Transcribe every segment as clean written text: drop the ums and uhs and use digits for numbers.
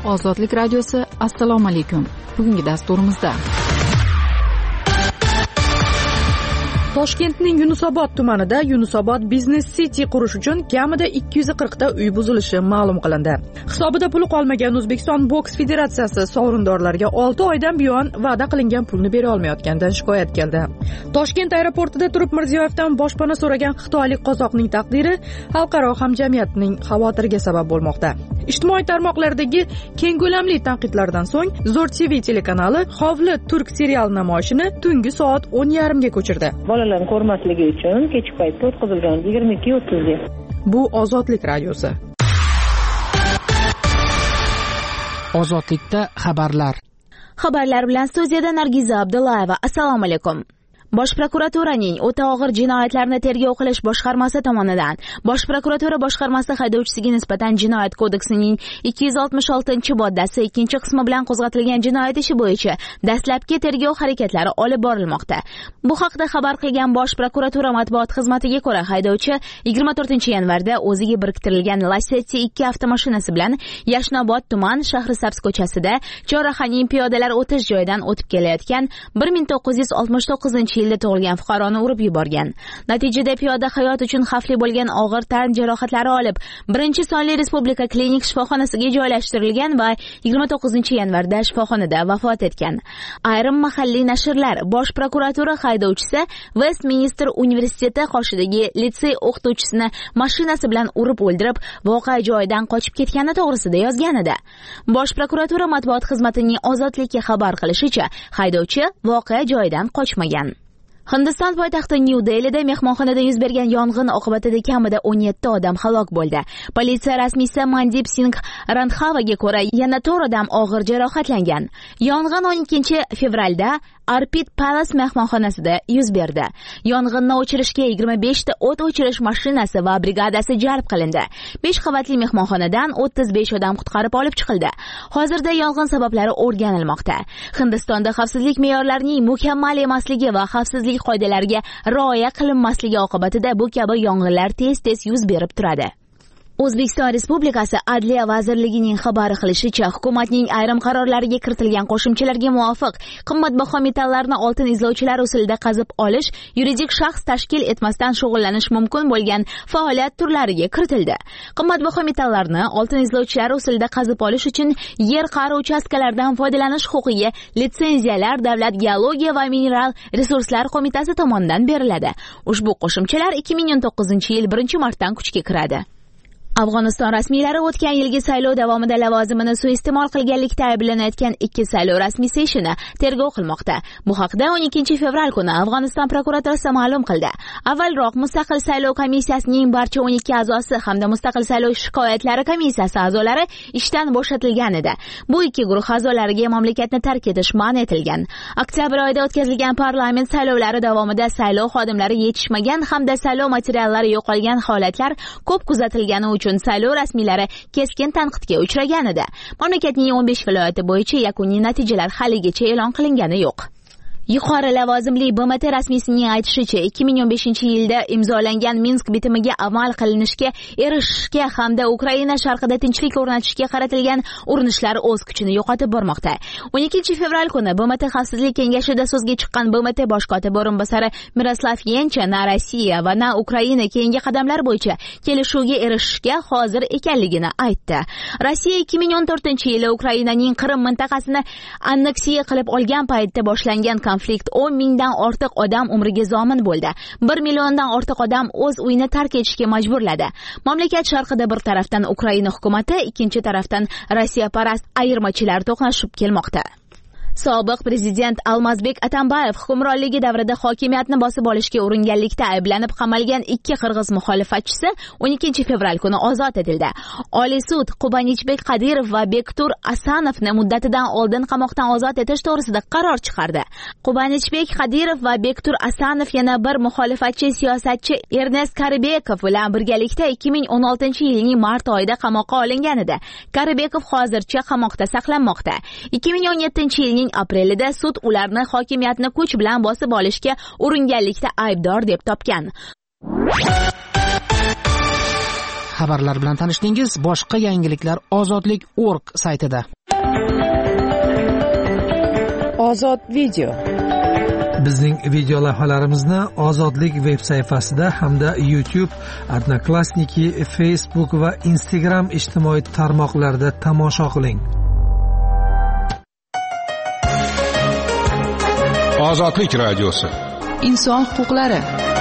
Ozodlik radiosi, assalomu alaykum. Bugungi dasturimizda Toshkentning Yunusobod tumanida Yunusobod Business City qurish uchun kamida 240 ta uy buzilishi ma'lum qilindi. Hisobida puli qolmagan O'zbekiston boks federatsiyasi sovrindorlarga 6 oydan buyon va'da qilingan pulni bera olmayotganidan shikoyat keldi. Toshkent aeroportida turib Mirziyoyevdan boshpana so'ragan xitoylik qozoqning taqdiri xalqaro hamjamiyatning xavotiriga sabab bo'lmoqda. Ijtimoiy tarmoqlardagi keng ko'lamli tanqidlardan so'ng Zo'r TV telekanali Hovli turk serial namoyishini tungi soat 10:30 ga ko'chirdi. Bolalarni ko'rmasligi uchun kechki paytda o'tkazilgan 22:30 ga. Bu Ozodlik radiosi. Ozodlikda xabarlar. Xabarlar bilan studiyada Nargiza Abdullayeva. Assalomu alaykum. Bosh prokuraturaning o'ta og'ir jinoyatlarni tergov qilish boshqarmasi tomonidan Bosh prokuratura boshqarmasi haydovchisiga nisbatan Jinoyat kodeksining 266-moddasi 2-qismi bilan qo'zg'atilgan jinoyat ishi bo'yicha dastlabki tergov harakatlari olib borilmoqda. Bu haqda xabar qilgan Bosh prokuratura matbuot xizmatiga ko'ra, haydovchi 24-yanvarda o'ziga biriktirilgan Lacetti 2 avtomashinasi bilan Yashnobod tuman Shahrisabz ko'chasida Chorrahaning piyodalar o'tish joyidan o'tib kelayotgan 1969-yilda tug'ilgan fuqaroni urib yuborgan. Natijada piyoda hayot uchun xavfli bo'lgan og'ir tan jarohatlari olib, 1-sonli Respublika klinik shifoxonasiga joylashtirilgan va 29-yanvarda shifoxonada vafot etgan. Ayrim mahalliy nashrlar Bosh prokuratura haydovchisi Westminster universiteti qoshidagi litsey o'qituvchisini mashinasi bilan urib o'ldirib, voqea joyidan qochib ketgani to'g'risida yozganida. Bosh prokuratura matbuot xizmatining Ozodlikka xabar qilishicha, haydovchi voqea joyidan qochmagan. Hindiston poytaxti New Delhida mehmonxonada yuz bergan yong'in oqibatida kamida 17 odam halok bo'ldi. Politsiya rasmiysi Mandip Singh Randhavaga ko'ra, yana 4 odam og'ir jarohatlangan. Yong'in 12-fevralda Arpit Palace mehmonxonasida yuz berdi. Yong'inni o'chirishga 25 ta o't o'chirish mashinasi va brigadasi jalb qilindi. 5 qavatli mehmonxonadan 35 odam qutqarib olib chiqildi. Hozirda yong'in sabablari o'rganilmoqda. Hindistonda xavfsizlik me'yorlarining mukammal emasligi va xavfsizlik qoidalariga rioya qilinmasligi oqibatida bu kabi yong'inlar tez-tez yuz berib turadi. O'zbekiston Respublikasi Adliya vazirligining xabar qilishicha, hukumatning ayrim qarorlariga kiritilgan qo'shimchalarga muvofiq qimmatbaho metallarni oltin izlovchilar usulida qazib olish, yuridik shaxs tashkil etmasdan shug'ullanish mumkin bo'lgan faoliyat turlariga kiritildi. Qimmatbaho metallarni oltin izlovchilar usulida qazib olish uchun yer qa'ri uchastkalaridan foydalanish huquqiga litsenziyalar Davlat geologiya va mineral resurslar qo'mitasi tomonidan beriladi. Ushbu qo'shimchalar 2019-yil 1-martdan kuchga kiradi. Afg'oniston rasmiylari o'tgan yilgi saylov davomida lavozimini suiiste'mol qilganlikda ayblanayotgan 2 saylov rasmiysi ishini tergov qilmoqda. Bu haqda 12-fevral kuni Afg'oniston prokuraturasi ma'lum qildi. Avvalroq Mustaqil saylov komissiyasining barcha 12 a'zosi hamda Mustaqil saylov shikoyatlari komissiyasi a'zolari ishdan bo'shatilgan edi. Bu 2 guruh a'zolariga mamlakatni tark etish man etilgan. Oktyabr oyida o'tkazilgan parlament saylovlari davomida saylov xodimlari yetishmagan hamda saylov materiallari yo'qolgan holatlar ko'p kuzatilgani uchun saylov rasmiylari keskin tanqidga uchragan edi. Mamlakatning 15 viloyati bo'yicha yakuniy natijalar haligacha e'lon qilingani yo'q. Yuqori lavozimli BMT rasmiysining aytishicha, 2015-yilda imzolangan Minsk bitimiga amal qilinishga erishishga hamda Ukraina sharqida tinchlik o'rnatishga qaratilgan urinishlar o'z kuchini yo'qotib bormoqda. 12-fevral kuni BMT Xavfsizlik kengashida so'zga chiqqan BMT bosh kotibi o'rinbosari Miroslav Yencha na Rossiya va na Ukraina keyingi qadamlar bo'yicha kelishuvga erishishga hozir ekanligini aytdi. Rossiya 2014-yilda Ukrainaning Qrim mintaqasini anneksiya qilib olgan paytda boshlangan konflikt 10 mingdan ortiq odam umriga zomin bo'ldi. 1 milliondan ortiq odam o'z uyini tark etishga majburladi. Mamlakat sharqida bir tarafdan Ukraina hukumati, ikkinchi tarafdan Rossiya parast ayirmachilar to'qnashib kelmoqda. Sobiq prezident Almazbek Atambayev hukmronligi davrida hokimiyatni bosib olishga uringanlikda ayblanib qamalgan 2 qirg'iz muxolifatchisi 12-fevral kuni ozod etildi. Oliy sud Qubanichbek Qadirov va Bektur Asanovni muddatidan oldin qamoqdan ozod etish to'g'risida qaror chiqardi. Qubanichbek Qadirov va Bektur Asanov yana bir muxolifatchi siyosatchi Ernest Karibekov bilan birgalikda 2016-yilning mart oyida qamoqqa olingan edi. Karibekov hozircha qamoqda saqlanmoqda. 2017-yilning aprelida sud ularni hokimiyatni kuch bilan bosib olishga uringanlikda aybdor deb topgan. Xabarlar bilan tanishdingiz. Boshqa yangiliklar Ozodlik.org saytida. ozod video. Bizning video lavhalarimizni Ozodlik veb sayfasida hamda YouTube, Odnoklassniki, Facebook va Instagram ijtimoiy tarmoqlarida tomosha qiling. Ozodlik radiosi. Inson huquqlari.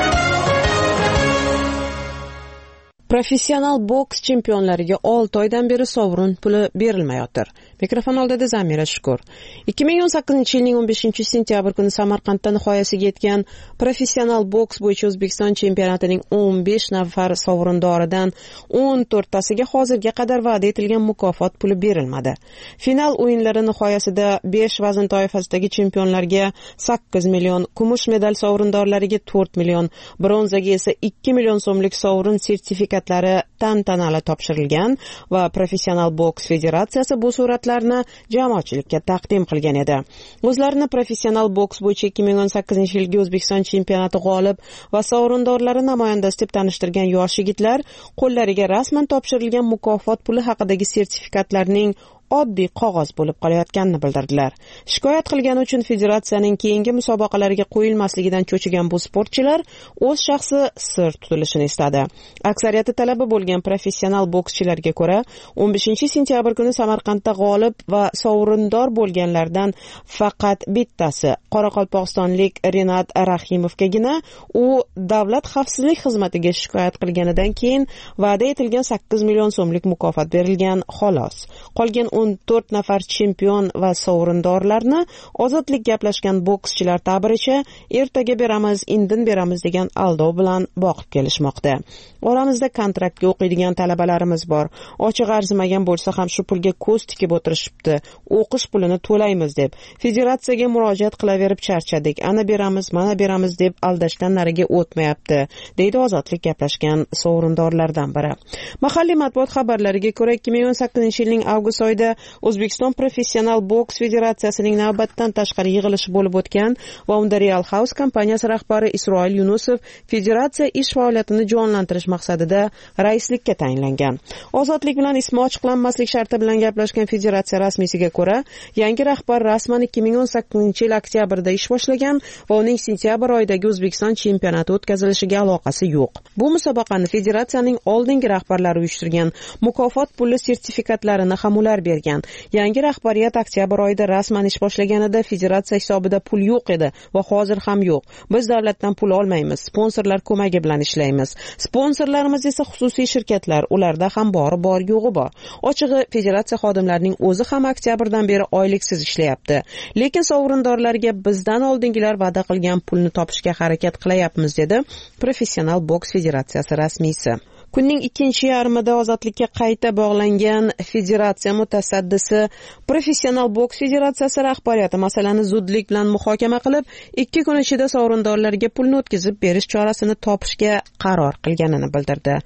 Professional boks chempionlariga 6 oydan beri sovrin puli berilmayotir. Mikrofon oldida Zamira Shukur. 2018-yilning 15-sentyabr kuni Samarqandda nihoyasiga yetgan professional boks bo'yicha O'zbekiston chempionatining 15 nafar sovrindoridan 14tasiga hozirga qadar va'da etilgan mukofot puli berilmadi. Final o'yinlari nihoyasida 5 vazn toifasidagi chempionlarga 8 million, kumush medal sovrindorlariga 4 million, bronzaga esa 2 million so'mlik sovrin sertifikatlari tantanali topshirilgan va Professional boks federatsiyasi bu suratlarni jamoatchilikka taqdim qilgan edi. O'zlarini professional boks bo'yicha 2018-yilgi O'zbekiston chempionati g'olib va sovrindorlari namoyandasi deb tanishtirgan yosh yigitlar qo'llariga rasman topshirilgan mukofot puli haqidagi sertifikatlarning oddiy qog'oz bo'lib qolayotganini bildirdilar. Shikoyat qilgani uchun federatsiyaning keyingi musobaqalarga qo'yilmasligidan cho'chigan bu sportchilar o'z shaxsi sir tutilishini istadi. Aksariyati talaba bo'lgan professional bokschilarga ko'ra, 15-sentyabr kuni Samarqandda g'olib va sovrindor bo'lganlardan faqat bittasi qoraqalpog'istonlik Renat Rahimovgagina u davlat xavfsizlik xizmatiga shikoyat qilganidan keyin va'da etilgan 8 million so'mlik mukofot berilgan, xolos. Qolgan 14 nafar chempion va sovrindorlarni ozodlik gaplashgan bokschilar ta'biricha ertaga beramiz, indin beramiz degan aldov bilan boqib kelishmoqda. Oramizda kontraktga o'qiydigan talabalarimiz bor. Ochiq arzimagan bo'lsa ham shu pulga ko'z tikib o'tirishibdi. O'qish pulini to'laymiz deb federatsiyaga murojaat qilaverib charchadik. Ana beramiz, mana beramiz deb aldashdan nariga o'tmayapti, deydi ozodlik gaplashgan sovrindorlardan biri. Mahalliy matbuot xabarlariga ko'ra 2018-yilning avgust oyida O'zbekiston Professional boks federatsiyasining navbatdan tashqari yig'ilishi bo'lib o'tgan va unda Real House kompaniyasi rahbari Isroil Yunusov federatsiya ish faoliyatini jonlantirish maqsadida raislikka tayinlangan. Ozodlik bilan ismi ochiqlanmaslik sharti bilan gaplashgan federatsiya rasmiysiga ko'ra, yangi rahbar rasman 2018-yil oktyabrda ish boshlagan va uning sentyabr oyidagi O'zbekiston chempionati o'tkazilishiga aloqasi yo'q. Bu musobaqani federatsiyaning oldingi rahbarlari uyushtirgan, mukofot puli sertifikatlarini ham ular bergan. Yangi rahbariyat oktyabr oyida rasman ish boshlaganida federatsiya hisobida pul yo'q edi va hozir ham yo'q. Biz davlatdan pul olmaymiz, sponsorlar ko'magi bilan ishlaymiz. Sponsorlarimiz esa xususiy shirkatlar, ularda ham bor yo'g'i bor. Ochig'i, federatsiya xodimlarining o'zi ham oktyabrdan beri oyliksiz ishlayapti. Lekin sovrindorlarga bizdan oldingilar va'da qilgan pulni topishga harakat qilyapmiz, dedi Professional boks federatsiyasi rasmiysi. Kunning ikkinchi yarmida ozodlikka qayta bog'langan federatsiya mutasaddisi Professional boks federatsiyasi rahbariyati masalani zudlik bilan muhokama qilib, 2 kun ichida sovrindorlarga pulni o'tkazib berish chorasini topishga qaror qilganini bildirdi.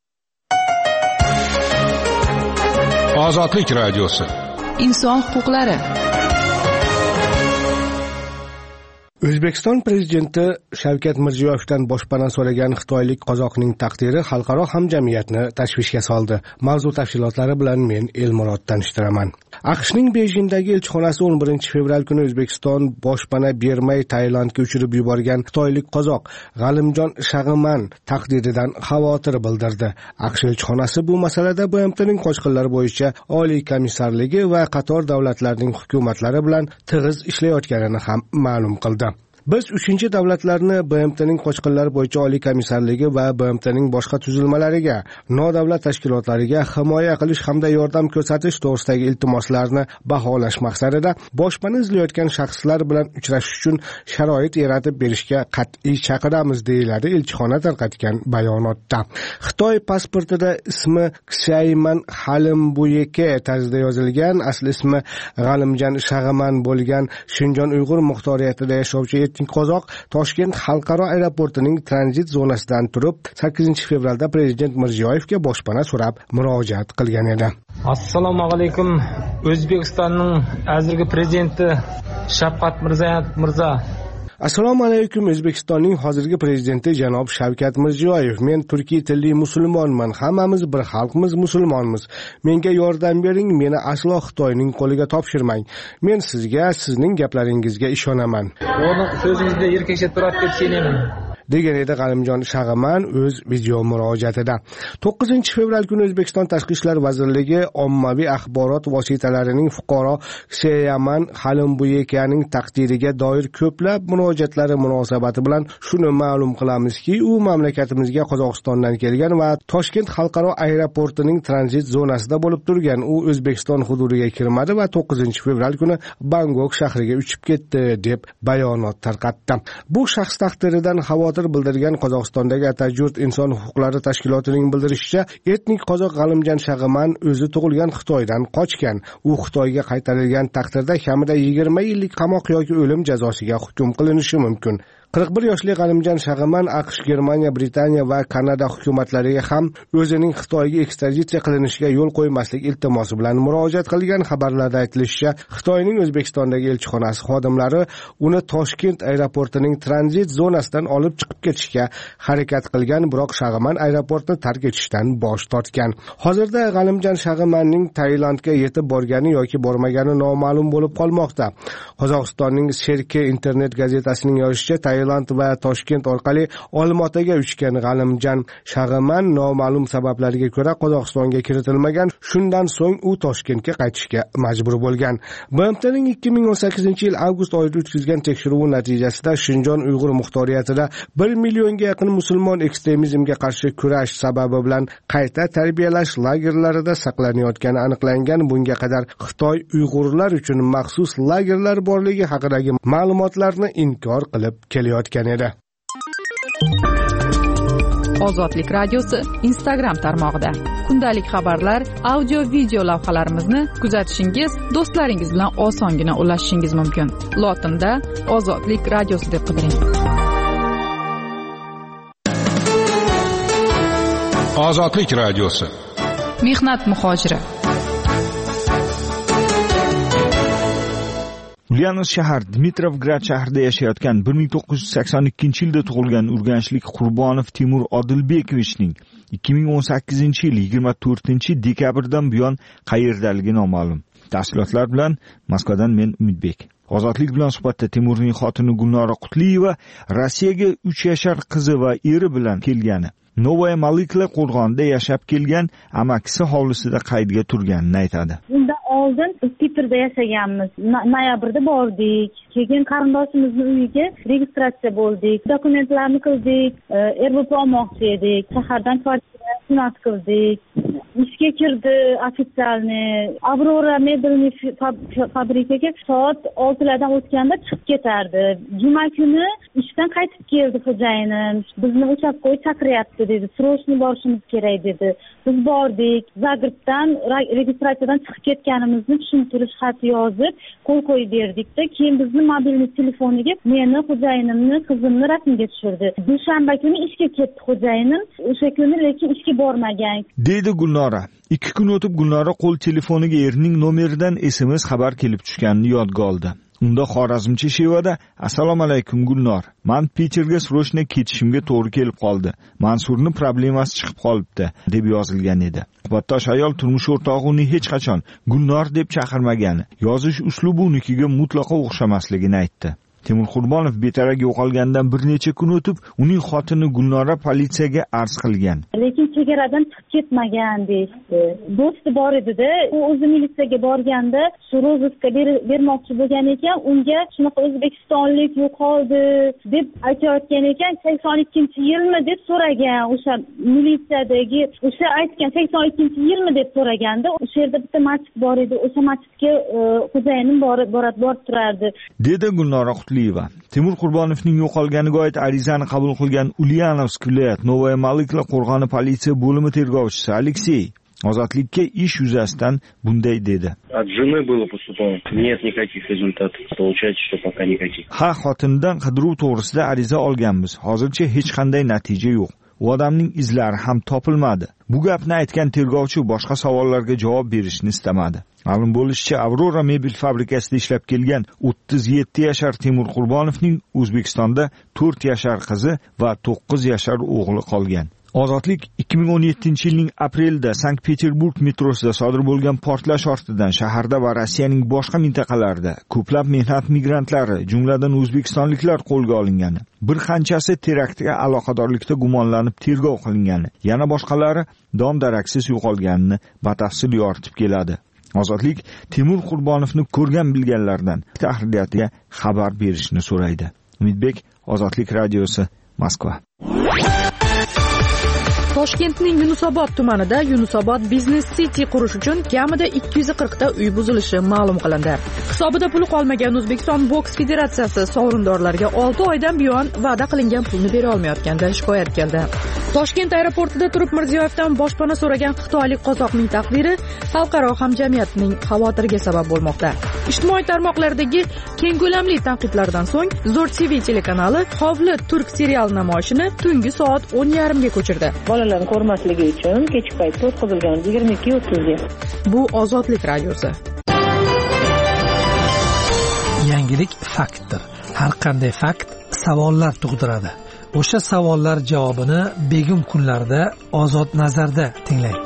Ozodlik radiosi. Inson huquqlari. O'zbekiston prezidenti Shavkat Mirziyoyevdan boshpana so'ragan xitoylik qozoqning taqdiri xalqaro hamjamiyatni tashvishga soldi. Mavzu tafsilotlari bilan men Elmurod tanishtiraman. AQShning Bejingdagi elchixonasi 11 fevral kuni O'zbekiston boshpana bermay Tailandga uchirib yuborgan xitoylik qozoq G'alimjon Shag'iman taqdiridan xavotir bildirdi. AQSh elchixonasi bu masalada BMTning qo'shqinlar bo'yicha Oliy komissarligi va qator davlatlarning hukumatlari bilan tig'iz ishlayotganini ham ma'lum qildi. Biz 3 davlatlarni BMTning qo'shqinlar bo'yicha Oliy komissarligi va BMTning boshqa tuzilmalariga, nodavlat tashkilotlariga himoya qilish hamda yordam ko'rsatish to'g'risidagi iltimoslarni baholash maqsadida boshpana izlayotgan shaxslar bilan uchrashish uchun sharoit yaratib berishga qat'iy chaqiramiz, deyiladi elchixona tarqatgan bayonotda. Xitoy pasportida ismi Ksayman Halimbuyeke tarzida yozilgan, asl ismi G'alimjon Shag'iman bo'lgan Shinjon Uyg'ur muxtoriyatida yashovchi qozoq Toshkent xalqaro aeroportining tranzit zonasidan turib 8 fevralda prezident Mirziyoyevga boshpana so'rab murojaat qilgan edi. Assalomu alaykum. O'zbekistonning hozirgi prezidenti Shavkat Mirziyoyev mirzo Assalomu alaykum. O'zbekistonning hozirgi prezidenti janob Shavkat Mirziyoyev: "Men turkiy tilli musulmonman. Hammamiz bir xalqmiz, musulmonmiz. Menga yordam bering, meni aslo Xitoyning qo'liga topshirmang. Men sizga, sizning gaplaringizga ishonaman." O'ning so'zingizda erkakcha turib ketishini degan edi G'alimjon Shag'man o'z video murojaatida. 9-fevral kuni O'zbekiston Tashqi ishlar vazirligi ommaviy axborot vositalarining fuqaro Seyaman Xalimbuyekaning taqdiriga doir ko'plab murojaatlari munosabati bilan shuni ma'lum qilamizki, u mamlakatimizga Qozog'istondan kelgan va Toshkent xalqaro aeroportining tranzit zonasida bo'lib turgan. U O'zbekiston hududiga kirmadi va 9-fevral kuni Bangkok shahriga uchib ketdi deb bayonot tarqatdi. Bu shaxs taqdiridan xavotir bildirgan Qozog'istondagi Atajurt inson huquqlari tashkilotining bildirishicha, etnik qozoq G'alimjon Shag'man o'zi tug'ilgan Xitoydan qochgan. U Xitoyga qaytarilgan taqdirda kamida 20 yillik qamoq yoki o'lim jazosiga hukm qilinishi mumkin. 41 yoshli G'alimjon Shag'man AQSh, Germaniya, Britaniya va Kanada hukumatlariga ham o'zining Xitoyga ekstraditsiya qilinishiga yo'l qo'ymaslik iltimosi bilan murojaat qilgan. Xabarlarda aytilishicha, Xitoyning O'zbekistondagi elchixonasi xodimlari uni Toshkent aeroportining tranzit zonasidan olib chiqib ketishga harakat qilgan, biroq Shag'man aeroportni tark etishdan bosh tortgan. Hozirda G'alimjon Shag'manning Tailandga yetib borgani yoki bormagani noma'lum bo'lib qolmoqda. Qozog'istonning Serke internet gazetasining yozishicha, Tailand va Toshkent orqali Olmaotaga uchgan G'alimjon Shag'man noma'lum sabablarga ko'ra Qozog'istonga kiritilmagan. Shundan so'ng u Toshkentga qaytishga majbur bo'lgan. BMTning 2018-yil avgust oyida o'tkazgan tekshiruvi natijasida Shinjon Uyg'ur muxtoriyatida 1 millionga yaqin musulmon ekstremizmga qarshi kurash sababi bilan qayta tarbiyalash lagerlarida saqlanayotgani aniqlangan. Bunga qadar Xitoy Uyg'urlar uchun maxsus lagerlar borligi haqidagi ma'lumotlarni inkor qilib kelayotgan edi. Ozodlik radiosi Instagram tarmog'ida kundalik xabarlar, audio video lavhalarimizni kuzatishingiz, do'stlaringiz bilan osongina ulashishingiz mumkin. Lotinda Ozodlik radiosi deb qidiring. Ozodlik radiosi. Mehnat muhojiri. Ulyanovsk shahar Dmitrovgrad shahrida yashayotgan 1982-yilda tug'ilgan urganchlik Qurbonov Timur Odilbekovichning 2018-yil 24-dekabrdan buyon qayerdaligi noma'lum. Tafsilotlar bilan Moskvadan men Umidbek. Ozodlik bilan suhbatda Timurning xotini Gulnora Qutliyeva Rossiyaga 3 yashar qizi va eri bilan kelgani, Novaya Malikla qo'rg'onida yashab kelgan amakisi hovlisida qaydga turganini aytadi. Bundan oldin Petrda yashaganmiz. Noyabrda bordik. Keyin qarindoshimizning uyiga registratsiya bo'ldik. Dokumentlarni qildik. RBP olmoqchi edik. Shahardan kvartira qildik. Ishga kirdi ofitsialni. Aurora mebelni fabrikaga soat 6lardan o'tganda chiqib ketardi. Juma kuni ishdan qaytib keldi xo'jayinim. Bizni uchastkavoy chaqiryapti dedi. Srochniy borishimiz kerak dedi. Biz bordik. Zagrebdan registratsiyadan chiqib ketganimizni tushuntirish xati yozib, qo'l qo'yib berdikda, keyin bizni mobilniy telefoniga meni, xo'jayinimni, qizimni rasmga tushirdi. Dushanba kuni ishga ketdi xo'jayinim. O'sha kuni lekin ishga bormagan. Deydi Gulnora. 2 kun o'tib Gulnora qo'l telefoniga erining nomeridan SMS xabar kelib tushganini yodga oldi. Unda xorazmcha shevada: "Assalomu alaykum Gulnor. Men Peterga srochna ketishimga to'g'ri kelib qoldi. Mansurning problemasi chiqib qolibdi" deb yozilgan edi. Suhbatdosh ayol turmush o'rtog'i uni hech qachon Gulnor deb chaqirmagani, yozish uslubi unikiga mutlaqo o'xshamasligini aytdi. Timur Qurbonov betaraf yo'qolgandan bir necha kun o'tib, uning xotini Gulnora politsiyaga arz qilgan. Lekin chegaradan chiqib ketmagan deydi. Do'sti bor edi-da, u o'zi militsiyaga borganda shu rozviska bermoqchi bo'lgan ekan, unga shunaqa o'zbekistonlik yo'qoldi deb aytayotgan ekan. 82-yilmi deb so'ragan o'sha militsiyadagi, o'sha aytgan 82-yilmi deb so'raganda, o'sha yerda bitta masjid bor edi, o'sha masjidga xo'jayinim borib turardi. Dedi Gulnora Timur Qurbonovning yo'qolganiga oid arizani qabul qilgan Ulyanovsk viloyat Novaya Malikla qo'rg'oni politsiya bo'limi tergovchisi Aleksey Ozodlikka ish yuzasidan bunday dedi. От жены было поступлено. Нет никаких результатов. Получается, что пока никаких. Ha, xotindan qidiruv to'g'risida ariza olganmiz. Hozircha hech qanday natija yo'q. U odamning izlari ham topilmadi. Bu gapni aytgan tergovchi boshqa savollarga javob berishni istamadi. Ma'lum bo'lishicha, Aurora mebel fabrikasida ishlab kelgan 37 yashar Temur Qurbonovning O'zbekistonda 4 yashar qizi va 9 yashar o'g'li qolgan. Ozodlik 2017-yilning aprelida Sankt-Peterburg metrosida sodir bo'lgan portlash ortidan shaharda va Rossiyaning boshqa mintaqalarida ko'plab mehnat migrantlari, jumladan o'zbekistonliklar qo'lga olingani, bir qanchasi teraktga aloqadorlikda gumonlanib tergov qilingani, yana boshqalari dom-daraksiz yo'qolganini batafsil yoritib keladi. Ozodlik Temur Qurbonovni ko'rgan bilganlardan tahririyatiga xabar berishni so'raydi. Umidbek, Ozodlik radiosi, Moskva. Toshkentning Yunusobod tumanida Yunusobod Business City qurish uchun kamida 240 ta uy buzilishi ma'lum qilindi. Hisobida puli qolmagan O'zbekiston boks federatsiyasi sovrindorlarga 6 oydan buyon va'da qilingan pulni bera olmayotganidan shikoyat keldi. Toshkent aeroportida turib Mirziyoyevdan boshpana so'ragan xitoylik qozoqning taqdiri xalqaro hamjamiyatning xavotiriga sabab bo'lmoqda. Ijtimoiy tarmoqlardagi keng ko'lamli tanqidlardan so'ng Zo'r TV telekanali Hovli turk serial namoyishini tungi soat 10:30 ga ko'chirdi. Bolalarni ko'rmasligi uchun kechki paytda o'tkazilgan 22:30 ga. Bu Ozodlik radiosi. Yangilik faktdir. Har qanday fakt savollar tug'diradi. O'sha savollar javobini begim kunlarda Ozod nazarda tinglang.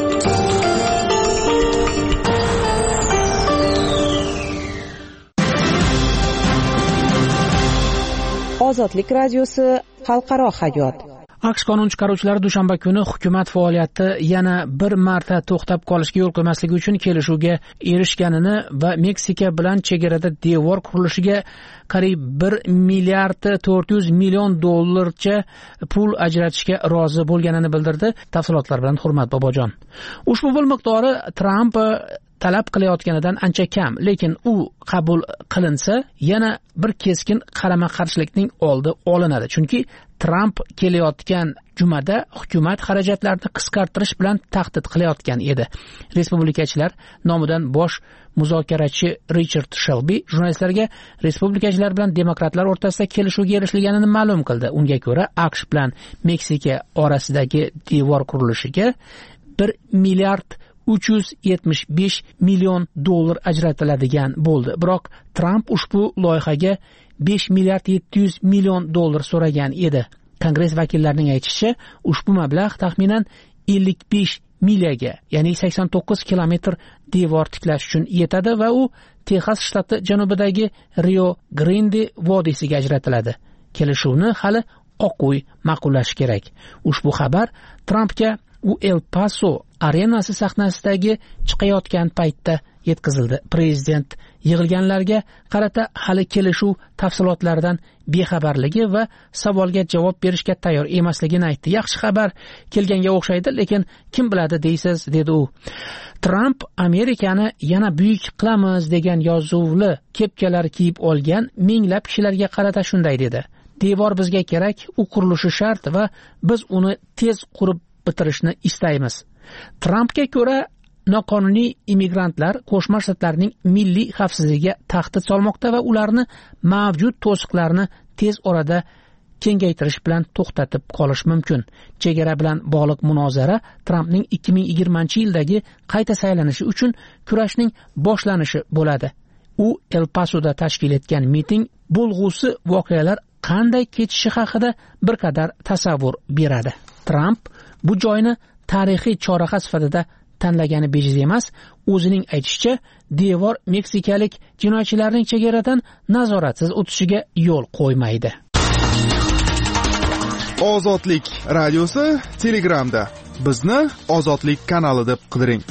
Ozodlik radiosi, xalqaro hayot. AQSh qonun chiqaruvchilari dushanba kuni hukumat faoliyati yana bir marta to'xtab qolishga yo'l qo'ymasligi uchun kelishuvga erishganini va Meksika bilan chegarada devor qurilishiga qariyb 1 milliard 400 million dollarcha pul ajratishga rozi bo'lganini bildirdi. Tafsilotlar bilan Hurmat Bobojon. Ushbu pul miqdori Tramp talab qilayotganidan ancha kam, lekin u qabul qilinsa yana bir keskin qarama-qarshilikning oldi olinadi. Chunki Tramp kelayotgan jumada hukumat xarajatlarini qisqartirish bilan tahdid qilayotgan edi. Respublikachilar nomidan bosh muzokarachi Richard Shelby jurnalistlarga respublikachilar bilan demokratlar o'rtasida kelishuvga erishilganini ma'lum qildi. Unga ko'ra, AQSh bilan Meksika orasidagi devor qurilishiga 1 milliard 375 million dollar ajratiladigan bo'ldi. Biroq Tramp ushbu loyihaga 5 milliard 700 million dollar so'ragan edi. Kongress vakillarining aytishicha, ushbu mablag' taxminan 55 milyaga, ya'ni 89 kilometr devor tiklash uchun yetadi va u Texas shtati janubidagi Rio Grande vodiysiga ajratiladi. Kelishuvni hali Oq uy ma'qullashi kerak. Ushbu xabar Trampga u El Paso arenasi sahnasidagi chiqayotgan paytda yetkazildi. Prezident yig'ilganlarga qarata hali kelishuv tafsilotlaridan bexabarligi va savolga javob berishga tayyor emasligini aytdi. Yaxshi xabar kelganga o'xshaydi, lekin kim biladi deysiz, dedi u. Tramp Amerikani yana buyuk qilamiz degan yozuvli kepkalar kiyib olgan minglab kishilarga qarata shunday dedi. Devor bizga kerak, u qurilishi shart va biz uni tez qurib bitirishni istaymiz. Trampga ko'ra, noqonuniy immigrantlar Qo'shma Shtatlarning milliy xavfsizligiga tahdid solmoqda va ularni mavjud to'siqlarni tez orada kengaytirish bilan to'xtatib qolish mumkin. Chegara bilan bog'liq munozara Trampning 2020-yildagi qayta saylanishi uchun kurashning boshlanishi bo'ladi. U El Pasoda tashkil etgan miting bo'lg'usi voqealar qanday kechishi haqida bir qadar tasavvur beradi. Tramp bu joyni tarixiy choraqa sifatida tanlagani bejiz emas. O'zining aytishicha, devor meksikalik jinoyatchilarning chegaradan nazoratsiz o'tishiga yo'l qo'ymaydi. Ozodlik radiosi Telegramda. Bizni Ozodlik kanali deb qidiring.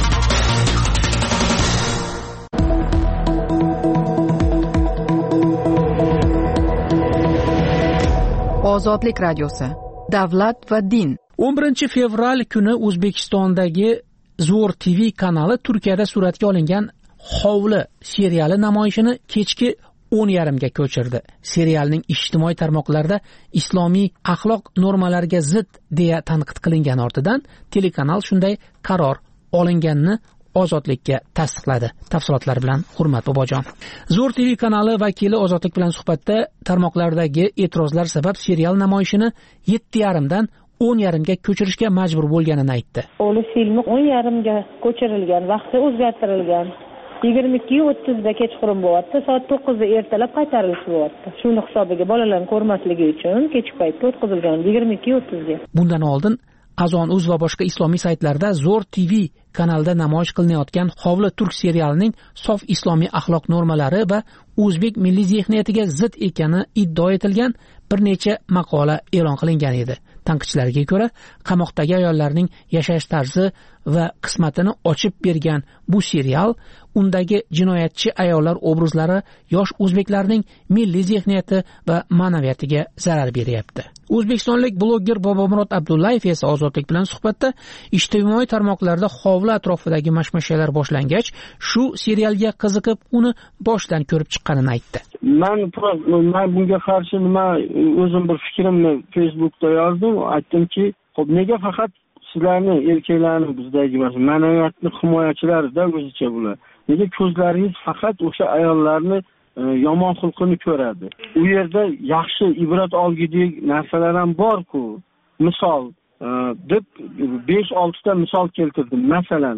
Ozodlik radiosi. Davlat va din. 11 fevral kuni O'zbekistondagi Zo'r TV kanali Turkiyada suratga olingan Hovli seriali namoyishini kechki 10:30 ga ko'chirdi. Serialning ijtimoiy tarmoqlarda islomiy axloq normalariga zid deya tanqid qilingan ortidan telekanal shunday qaror olinganini Ozodlikka tasdiqladi. Tafsilotlar bilan Hurmat Bobojon. Zo'r TV kanali vakili Ozodlik bilan suhbatda tarmoqlardagi e'tirozlar sabab serial namoyishini 7:30 dan 10,5 ga ko'chirishga majbur bo'lganini aytdi. O'g'li filmi 10,5 ga ko'chirilgan, vaqti o'zgartirilgan. 22:30 da kechqurun bo'lyapti, soat 9 da ertalab qaytarilishi bo'lyapti. Shuni hisobiga bolalarni ko'rmasligi uchun kechki paytda o'tkazilgan 22:30 ga. Bundan oldin Qazon.uz va boshqa islomiy saytlarda Zo'r TV kanalida namoyish qilinayotgan Hovli turk serialining sof islomiy axloq normalari va o'zbek milliy zehniyatiga zid ekani iddao etilgan bir necha maqola e'lon qilingan edi. Tanqidchilarga ko'ra, qamoqdagi ayollarning yashash tarzi va qismatini ochib bergan bu serial undagi jinoyatchi ayollar obrazlari yosh o'zbeklarning milliy zehniyati va ma'naviyatiga zarar beryapti. O'zbekistonlik bloger Bobomurod Abdullayev esa Ozodlik bilan suhbatda ijtimoiy tarmoqlarda hovli atrofidagi mashmashalar boshlangach, shu serialga qiziqib, uni boshdan ko'rib chiqqanini aytdi. Men bunga qarshi o'zim bir fikrimni Facebookda yozdim, aytdimki, xo'p, nega faqat sizlarni erkaklarni bizdagi ma'naviyatni himoyachilarida o'zicha bular. Nega ko'zlaringiz faqat o'sha ayollarni yomon xulqini ko'radi? U yerda yaxshi ibrat olgulik narsalar ham bor-ku. Misol deb 5-6 ta misol keltirdim. Masalan,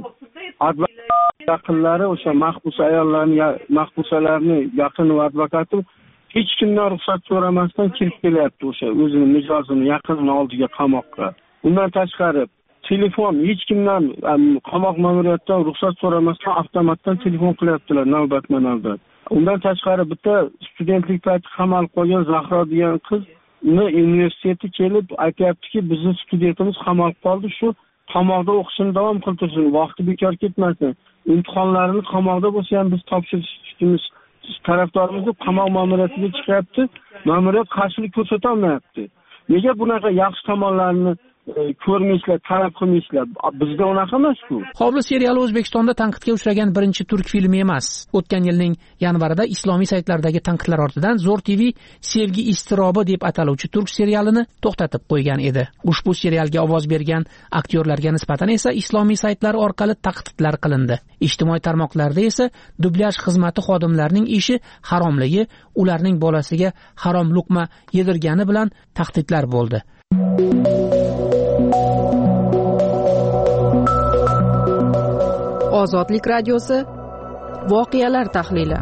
yaqinlari o'sha mahbusalarni yaqin va advokati hech kimdan ruxsat so'ramasdan kirib kelyapti o'sha o'zini mijozini yaqinini oldiga qamoqqa. Undan tashqari telefon hech kimdan qamoq ma'muriyatidan ruxsat so'ramasdan avtomatdan telefon qilyaptilar navbatma-navbat. Undan tashqari bitta studentlik payti qamalib qolgan Zahro degan qiz universiteti kelib aytayaptiki, bizning studentimiz qamalib qoldi, shu qamoqda o'qishini davom qiltirsin, vaqti bekor ketmasin. Imtihonlarini qamoqda bo'lsa ham biz topshirishimiz tarafdorimiz qamoq ma'muriyatiga chiqyapti. Ma'muriyat qarshilik ko'rsata olmayapti. Nega bunaqa yaxshi tomonlarni ko'rmaysizlar, talab qilmaysizlar? Bizda unaqa emas-ku. Hovli seriali O'zbekistonda tanqidga uchragan birinchi turk filmi emas. O'tgan yilning yanvarida islomiy saytlardagi tanqidlar ortidan Zo'r TV Sevgi iztirobi deb ataluvchi turk serialini to'xtatib qo'ygan edi. Ushbu serialga ovoz bergan aktyorlarga nisbatan esa islomiy saytlar orqali tahdidlar qilindi. Ijtimoiy tarmoqlarda esa dublyaj xizmati xodimlarining ishi haromligi, ularning bolasiga harom luqma yedirgani bilan tahdidlar bo'ldi. Ozodlik radiosi voqealar tahlili.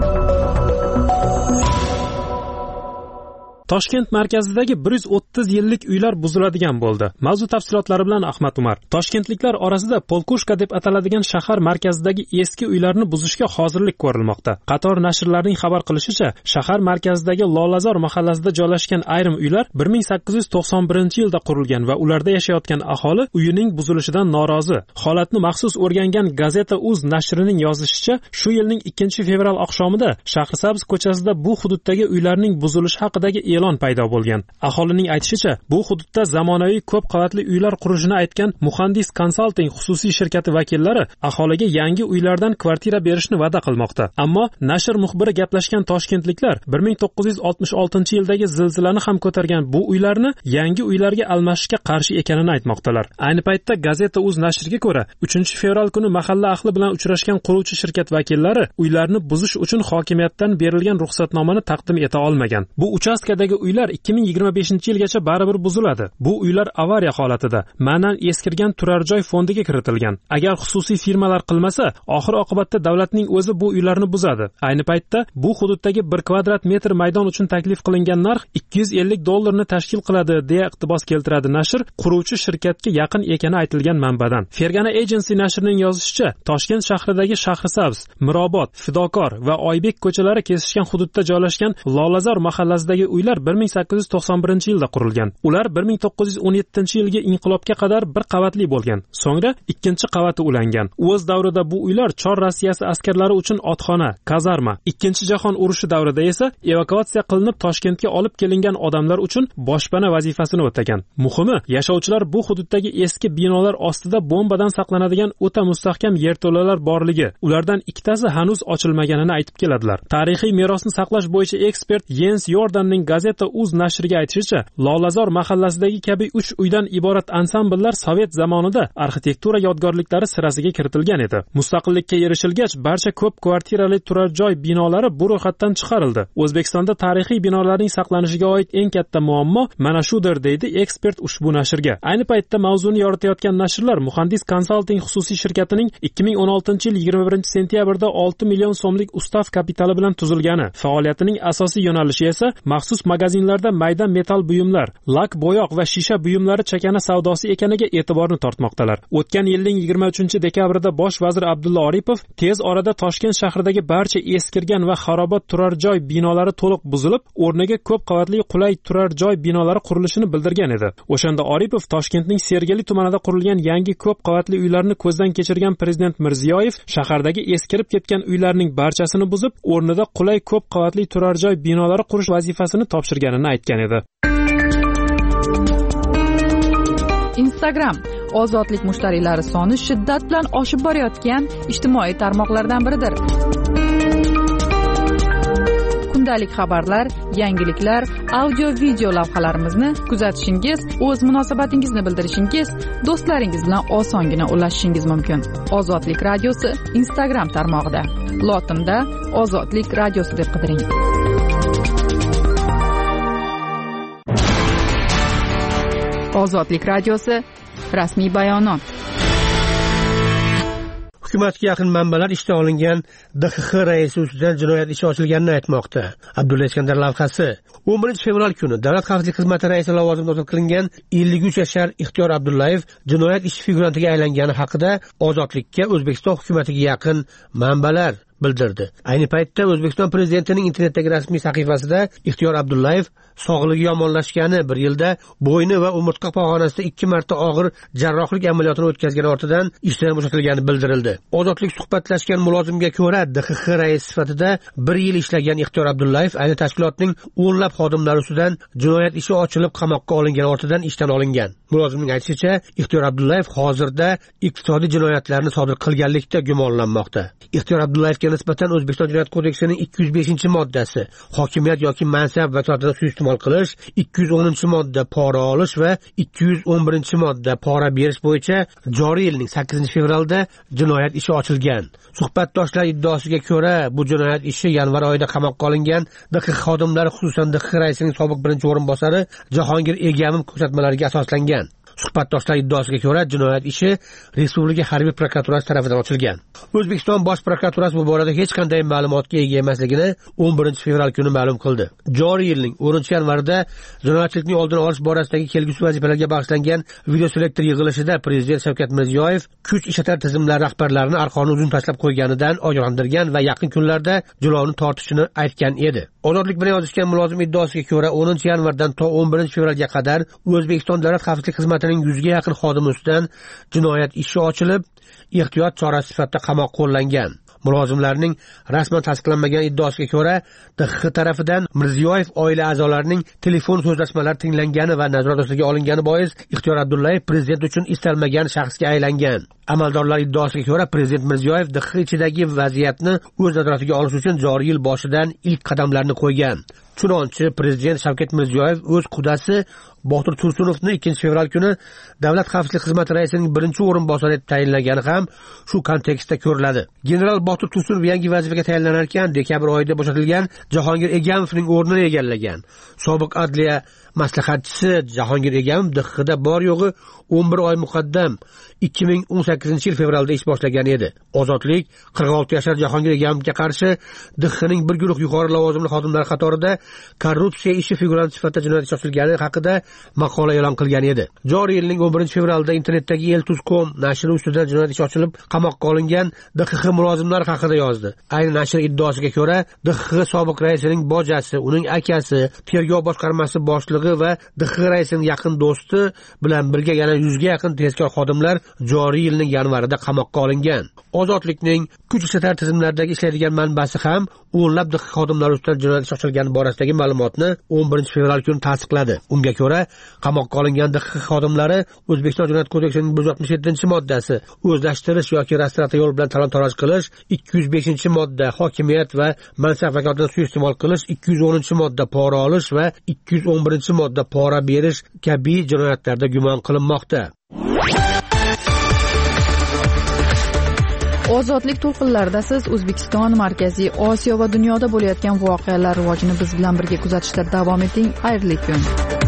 Toshkent markazidagi 130 yillik uylar buziladigan bo'ldi. Mavzu tafsilotlari bilan Ahmad Umar. Toshkentliklar orasida Polkushka deb ataladigan shahar markazidagi eski uylarni buzishga hozirlik ko'rilmoqda. Qator nashrlarning xabar qilishicha, shahar markazidagi Lolazor mahallasida joylashgan ayrim uylar 1891-yilda qurilgan va ularda yashayotgan aholi uyining buzilishidan norozi. Holatni maxsus o'rgangan Gazeta.uz nashrining yozishicha, shu yilning 2-fevral oqshomida Shahrisabz ko'chasida bu hududdagi uylarning buzilishi haqidagi e'lon paydo bo'lgan. Aholining aytishicha, bu hududda zamonaviy ko'p qavatli uylar qurilishini aytgan Muhandis Consulting xususiy shirkati vakillari aholiga yangi uylardan kvartira berishni va'da qilmoqda. Ammo nashr muxbiri gaplashgan toshkentliklar 1966-yildagi zilzilani ham ko'targan bu uylarni yangi uylarga almashishga qarshi ekanini aytmoqdalar. Ayni paytda Gazeta.uz nashriga ko'ra, 3-fevral kuni mahalla ahli bilan uchrashgan quruvchi shirkat vakillari uylarni buzish uchun hokimiyatdan berilgan ruxsatnomani taqdim eta olmagan. Bu uchastkadagi uylar 2025-yilgacha baribir buziladi. Bu uylar avariya holatida, ma'nan eskirgan turar joy fondiga kiritilgan. Agar xususiy firmalar qilmasa, oxir oqibatda davlatning o'zi bu uylarni buzadi. Ayni paytda bu hududdagi 1 kvadrat metr maydon uchun taklif qilingan narx $250 tashkil qiladi, deya iqtibos keltiradi nashr, quruvchi shirkatga yaqin ekani aytilgan manbadan. Fergana Agency nashrining yozishicha, Toshkent shahridagi Shahrisabz, Mirobod, Fidokor va Oybek ko'chalari kesishgan hududda joylashgan Lolazor mahallasidagi uylar 1891-yilda qurilgan. Ular 1917-yilgi inqilobga qadar bir qavatli bo'lgan. So'ngra ikkinchi qavati ulangan. O'z davrida bu uylar Chor Rossiyasi askarlari uchun otxona, kazarma, Ikkinchi jahon urushi davrida esa evakuatsiya qilinib Toshkentga olib kelingan odamlar uchun boshpana vazifasini o'tagan. Muhimi, yashovchilar bu hududdagi eski binolar ostida bombadan saqlanadigan o'ta mustahkam yerto'lalar borligi, ulardan ikkitasi hanuz ochilmaganini aytib keladilar. Tarixiy merosni saqlash bo'yicha ekspert Jens Jordanning Gazeta.uz nashriga aytishicha, Lolazor mahallasidagi kabi 3 uydan iborat ansambllar sovet zamonida arxitektura yodgorliklari sirasiga kiritilgan edi. Mustaqillikka erishilgach, barcha ko'p kvartirali turar joy binolari bu ro'yxatdan chiqarildi. O'zbekistonda tarixiy binolarning saqlanishiga oid eng katta muammo mana shudir, deydi ekspert ushbu nashrga. Ayni paytda mavzuni yoritayotgan nashrlar Muhandis Consulting xususiy shirkatining 2016-yil 21-sentyabrda 6 million so'mlik ustav kapitali bilan tuzilgani, faoliyatining asosiy yo'nalishi esa maxsus magazinlarda mayda metal buyumlar, lak, bo'yoq va shisha buyumlari chakana savdosi ekaniga e'tiborni tortmoqdalar. O'tgan yilning 23-dekabrida bosh vazir Abdulla Oripov tez orada Toshkent shahridagi barcha eskirgan va xarobot turar joy binolari to'liq buzilib, o'rniga ko'p qavatli qulay turar joy binolari qurilishini bildirgan edi. O'shanda Oripov Toshkentning Sergeli tumanida qurilgan yangi ko'p qavatli uylarni ko'zdan kechirgan prezident Mirziyoyev shahardagi eskirib ketgan uylarning barchasini buzib, o'rnida qulay ko'p qavatli turar joy binolari qurish vazifasini topshirganini aytgan edi. Instagram ozodlik mushtariylari soni shiddat bilan oshib borayotgan ijtimoiy tarmoqlardan biridir. Kundalik xabarlar, yangiliklar, audio-video lavhalarimizni kuzatishingiz, o'z munosabatingizni bildirishingiz, do'stlaringiz bilan osongina ulashishingiz mumkin. Ozodlik radiosi Instagram tarmog'ida. Lotinda Ozodlik radiosi deb qidiring. Ozodlik radiosi rasmiy bayonot. Hukumatga yaqin manbalar ishdan olingan DXX raisi ustidan jinoyat ishi ochilganini aytmoqda. Abdulla Iskandar lavhasi. 11 fevral kuni Davlat xavfsizlik xizmati raisi lavozimidan ozod qilingan 53 yashar Ixtiyor Abdullayev jinoyat ishi figurantiga aylangani haqida Ozodlikka O'zbekiston hukumatiga yaqin manbalar bildirdi. Ayni paytda O'zbekiston prezidentining internetdagi rasmiy sahifasida Ixtiyor Abdullayev sog'lig'i yomonlashgani, bir yilda bo'yni va umurtqa pog'onasida 2 marta og'ir jarrohlik amaliyotini o'tkazgani ortidan ishdan bo'shatilgani bildirildi. Ozodlik suhbatlashgan mulozimga ko'ra, DXX raisi sifatida 1 yil ishlagan Ixtiyor Abdullayev ayni tashkilotning o'nlab xodimlari ustidan jinoyat ishi ochilib qamoqqa olingan ortidan ishdan olingan. Mulozimning aytishicha, Ixtiyor Abdullayev hozirda iqtisodiy jinoyatlarni sodir qilganlikda gumonlanmoqda. Ixtiyor Abdullayevga nisbatan O'zbekiston Jinoyat kodeksining 205-moddasi hokimiyat yoki mansab vakolatini suiiste'mol qilish, 210-modda pora olish va 211-modda pora berish bo'yicha joriy yilning 8-fevralda jinoyat ishi ochilgan. Suhbatdoshlar iddaosiga ko'ra, bu jinoyat ishi yanvar oyida qamoqqa olingan DXX xodimlari, xususan DXX raisining sobiq birinchi o'rinbosari Jahongir Egamov ko'rsatmalariga asoslangan. Suhbatdoshlar iddaosiga ko'ra, jinoyat ishi Respublika harbiy prokuraturasi tomonidan ochilgan. O'zbekiston bosh prokuraturasi bu borada hech qanday ma'lumotga ega emasligini 11-fevral kuni ma'lum qildi. Joriy yilning 10-yanvarida jinoyatchilikning oldini olish borasidagi kelgusi vazifalarga bag'ishlangan videoselektor yig'ilishida Prezident Shavkat Mirziyoyev kuch ishlatar tizimlari rahbarlarini arqonni uzun tashlab qo'yganidan ogohlantirgan va yaqin kunlarda jilovni tortishini aytgan edi. Ozodlik bilan yozishgan mulozim iddaosiga ko'ra, 10-yanvardan to 11-fevralga qadar O'zbekiston Davlat xavfsizlik xizmatining 100 ga yaqin xodimi ustidan jinoyat ishi ochilib, ehtiyot chorasi sifatida qamoqqa olingan. Mulozimlarning rasman tasdiqlanmagan iddaosiga ko'ra, DXX tarafidan Mirziyoyev oila a'zolarining telefon so'zlashmalari tinglangani va nazorat ostiga olingani bois Ixtiyor Abdullayev prezident uchun istalmagan shaxsga aylangan. Amaldorlar iddaosiga ko'ra, prezident Mirziyoyev DXX ichidagi vaziyatni o'z nazoratiga olish uchun joriy yil boshidan ilk qadamlarni qo'ygan. Chunonchi prezident Shavkat Mirziyoyev o'z qudasi Botir Tursunovni 2-fevral kuni Davlat xavfsizlik xizmati raisining birinchi o'rinbosari etib tayinlagani ham shu kontekstda ko'riladi. General Botir Tursunov yangi vazifaga tayinlanar ekan, dekabr oyida bo'shatilgan Jahongir Egamovning o'rnini egallagan. Sobiq adliya maslahatchisi Jahongir Egamov DXXda bor yo'g'i 11 oy muqaddam 2018-yil fevralda ish boshlagan edi. Ozodlik 46 yashar Jahongir Egamovga qarshi DXXning bir guruh yuqori lavozimli xodimlari qatorida korrupsiya ishi figuranti sifatida jinoyat ishi ochilgani haqida maqola e'lon qilgan edi. Joriy yilning 11-fevralda internetdagi Eltuz.com nashri ustidan jinoyat ishi ochilib qamoqqa olingan DXX mulozimlari haqida yozdi. Ayni nashr iddaosiga ko'ra, DXX sobiq raisining bojasi, uning akasi, tergov boshqarmasi boshlig'i va DXX raisining yaqin do'sti bilan birga yana 100 ga yaqin tezkor xodimlar joriy yilning yanvarida qamoqqa olingan. Ozodlikning kuch ishlatar tizimlaridagi ishlaydigan manbasi ham o'nlab DXX xodimlari ustidan jinoyat ishi ochilgani borasida to'g'risidagi ma'lumotni 11 fevral kuni tasdiqladi. Unga ko'ra, qamoqqa olingan DXX xodimlari O'zbekiston Jinoyat kodeksining 167-moddasi o'zlashtirish yoki restorativ yo'l bilan talon-taroj qilish, 205-modda hokimiyat va mansab vakolatini suiiste'mol qilish, 210-modda pora olish va 211-modda pora berish kabi jinoyatlarda gumon qilinmoqda. Ozodlik to'lqinlarida siz O'zbekiston, Markaziy Osiyo va dunyoda bo'layotgan voqealar rivojini biz bilan birga kuzatishda davom eting. Xayrli kun.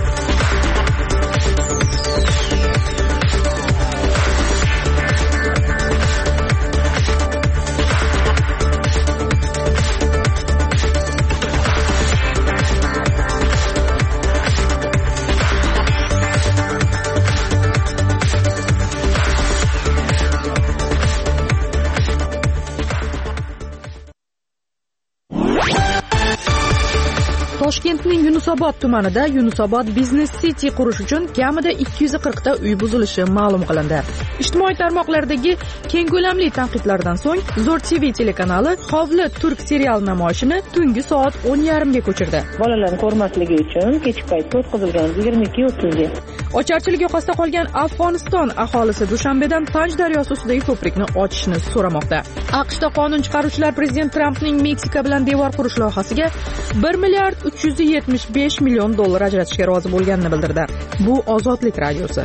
Toshkentning Yunusobod tumanida Yunusobod Business City qurish uchun kamida 240 ta uy buzilishi ma'lum qilindi. Ijtimoiy tarmoqlardagi keng ko'lamli tanqidlardan so'ng Zo'r TV telekanali Hovli turk serial namoyishini tungi soat 10:30 ga ko'chirdi. Bolalarni ko'rmasligi uchun kechki paytda o'tkazilgan 22:30 ga. Ocharchilik yoqasida qolgan Afg'oniston aholisi Dushanbedan Panj daryosi ustidagi ko'prikni ochishni so'ramoqda. AQShda qonun chiqaruvchilar prezident Trampning Meksika bilan devor qurish loyihasiga 1 milliard 375 million dollar ajratishga rozi bo'lganini bildirdi. Bu Ozodlik radiosi.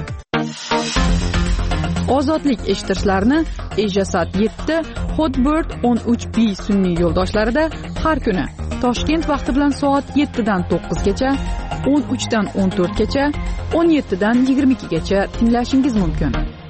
Ozodlik eshitishlarini Ejasat 7, Hotbird 13B sun'iy yo'ldoshlarida har kuni Toshkent vaqti bilan soat 7 dan 9 gacha, 13 dan 14 gacha, 17 dan 22 gacha tinglashingiz mumkin.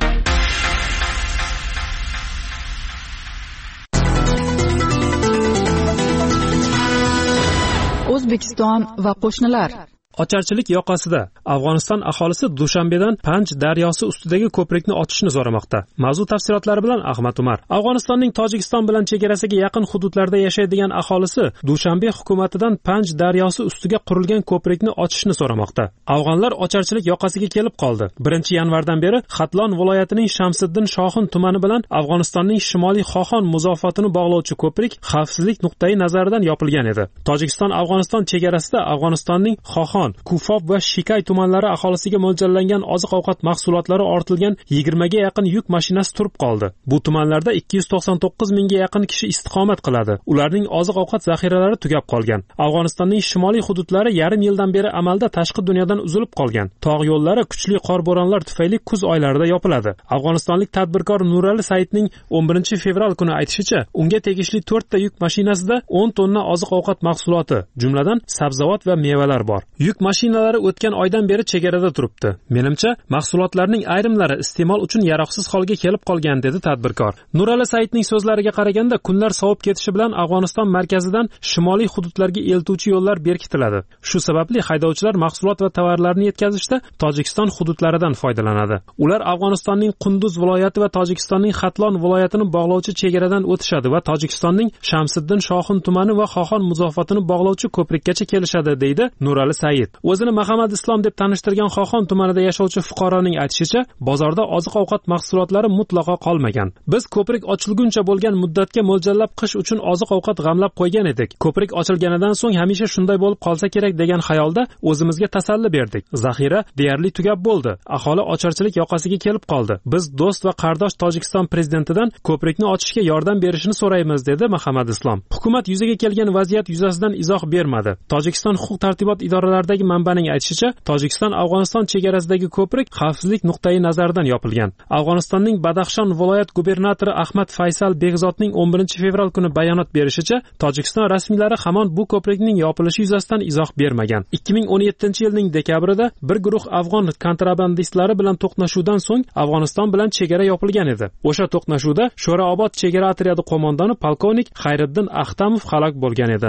O'zbekiston va qo'shnilar. Ocharchilik yoqasida Afg'oniston aholisi Dushanbedan Panj daryosi ustidagi ko'prikni ochishni so'ramoqda. Mavzu tafsilotlari bilan Ahmad Umar. Afg'onistonning Tojikiston bilan chegarasiga yaqin hududlarda yashaydigan aholisi Dushanbe hukumatidan Panj daryosi ustiga qurilgan ko'prikni ochishni so'ramoqda. Afg'onlar ocharchilik yoqasiga kelib qoldi. 1-yanvardan beri Xatlon viloyatining Shamsiddin Shohin tumani bilan Afg'onistonning shimoliy Xoxon muzofatini bog'lovchi ko'prik xavfsizlik nuqtai nazaridan yopilgan edi. Tojikiston Afg'oniston chegarasida Afg'onistonning Xoxon, Kufob va Shikay tumanlari aholisiga mo'ljallangan oziq-ovqat mahsulotlari ortilgan 20 ga yaqin yuk mashinasi turib qoldi. Bu tumanlarda 299 mingga yaqin kishi istiqomat qiladi. Ularning oziq-ovqat zaxiralari tugab qolgan. Afg'onistonning shimoliy hududlari yarim yildan beri amalda tashqi dunyodan uzilib qolgan. Tog' yo'llari kuchli qor bo'ronlar tufayli kuz oylarida yopiladi. Afg'onistonlik tadbirkor Nurali Saidning 11 fevral kuni aytishicha, unga tegishli 4 ta yuk mashinasida 10 tonna oziq-ovqat mahsuloti, jumladan sabzavot va mevalar bor. Yuk mashinalari o'tgan oydan beri chegarada turibdi. Menimcha, mahsulotlarning ayrimlari iste'mol uchun yaroqsiz holga kelib qolgan, dedi tadbirkor. Nurali Saidning so'zlariga qaraganda, kunlar sovib ketishi bilan Afg'oniston markazidan shimoliy hududlarga eltuvchi yo'llar berkitiladi. Shu sababli haydovchilar mahsulot va tovarlarni yetkazishda Tojikiston hududlaridan foydalanadi. Ular Afg'onistonning Qunduz viloyati va Tojikistonning Xatlon viloyatini bog'lovchi chegaradan o'tishadi va Tojikistonning Shamsiddin Shohin tumani va Xoxon muzofatini bog'lovchi ko'prikkacha kelishadi, deydi Nurali Said. O'zini Muhammad Islom deb tanishtirgan Xoxon tumanida yashovchi fuqaroning aytishicha, bozorda oziq-ovqat mahsulotlari mutlaqo qolmagan. Biz ko'prik ochilguncha bo'lgan muddatga mo'ljallab qish uchun oziq-ovqat g'amlab qo'ygan edik. Ko'prik ochilganidan so'ng hamisha shunday bo'lib qolsa kerak degan xayolda o'zimizga tasalli berdik. Zaxira deyarli tugab bo'ldi. Aholi ocharchilik yoqasiga kelib qoldi. Biz do'st va qardosh Tojikiston prezidentidan ko'prikni ochishga yordam berishini so'raymiz, dedi Muhammad Islom. Hukumat yuzaga kelgan vaziyat yuzasidan izoh bermadi. Tojikiston huquq-tartibot idoralaridagi manbaning aytishicha, Tojikiston Afg'oniston chegarasidagi ko'prik xavfsizlik nuqtai nazaridan yopilgan. Afg'onistonning Badaxshon viloyat gubernatori Ahmad Faysal Begzodning 11 fevral kuni bayonot berishicha, Tojikiston rasmiylari hamon bu ko'prikning yopilishi yuzasidan izoh bermagan. 2017-yilning dekabrida bir guruh afg'on kontrabandistlari bilan to'qnashuvdan so'ng Afg'oniston bilan chegara yopilgan edi. O'sha to'qnashuvda Sho'raobod chegara otryadi qo'mondoni polkovnik Xayriddin Axtamov halok bo'lgan edi.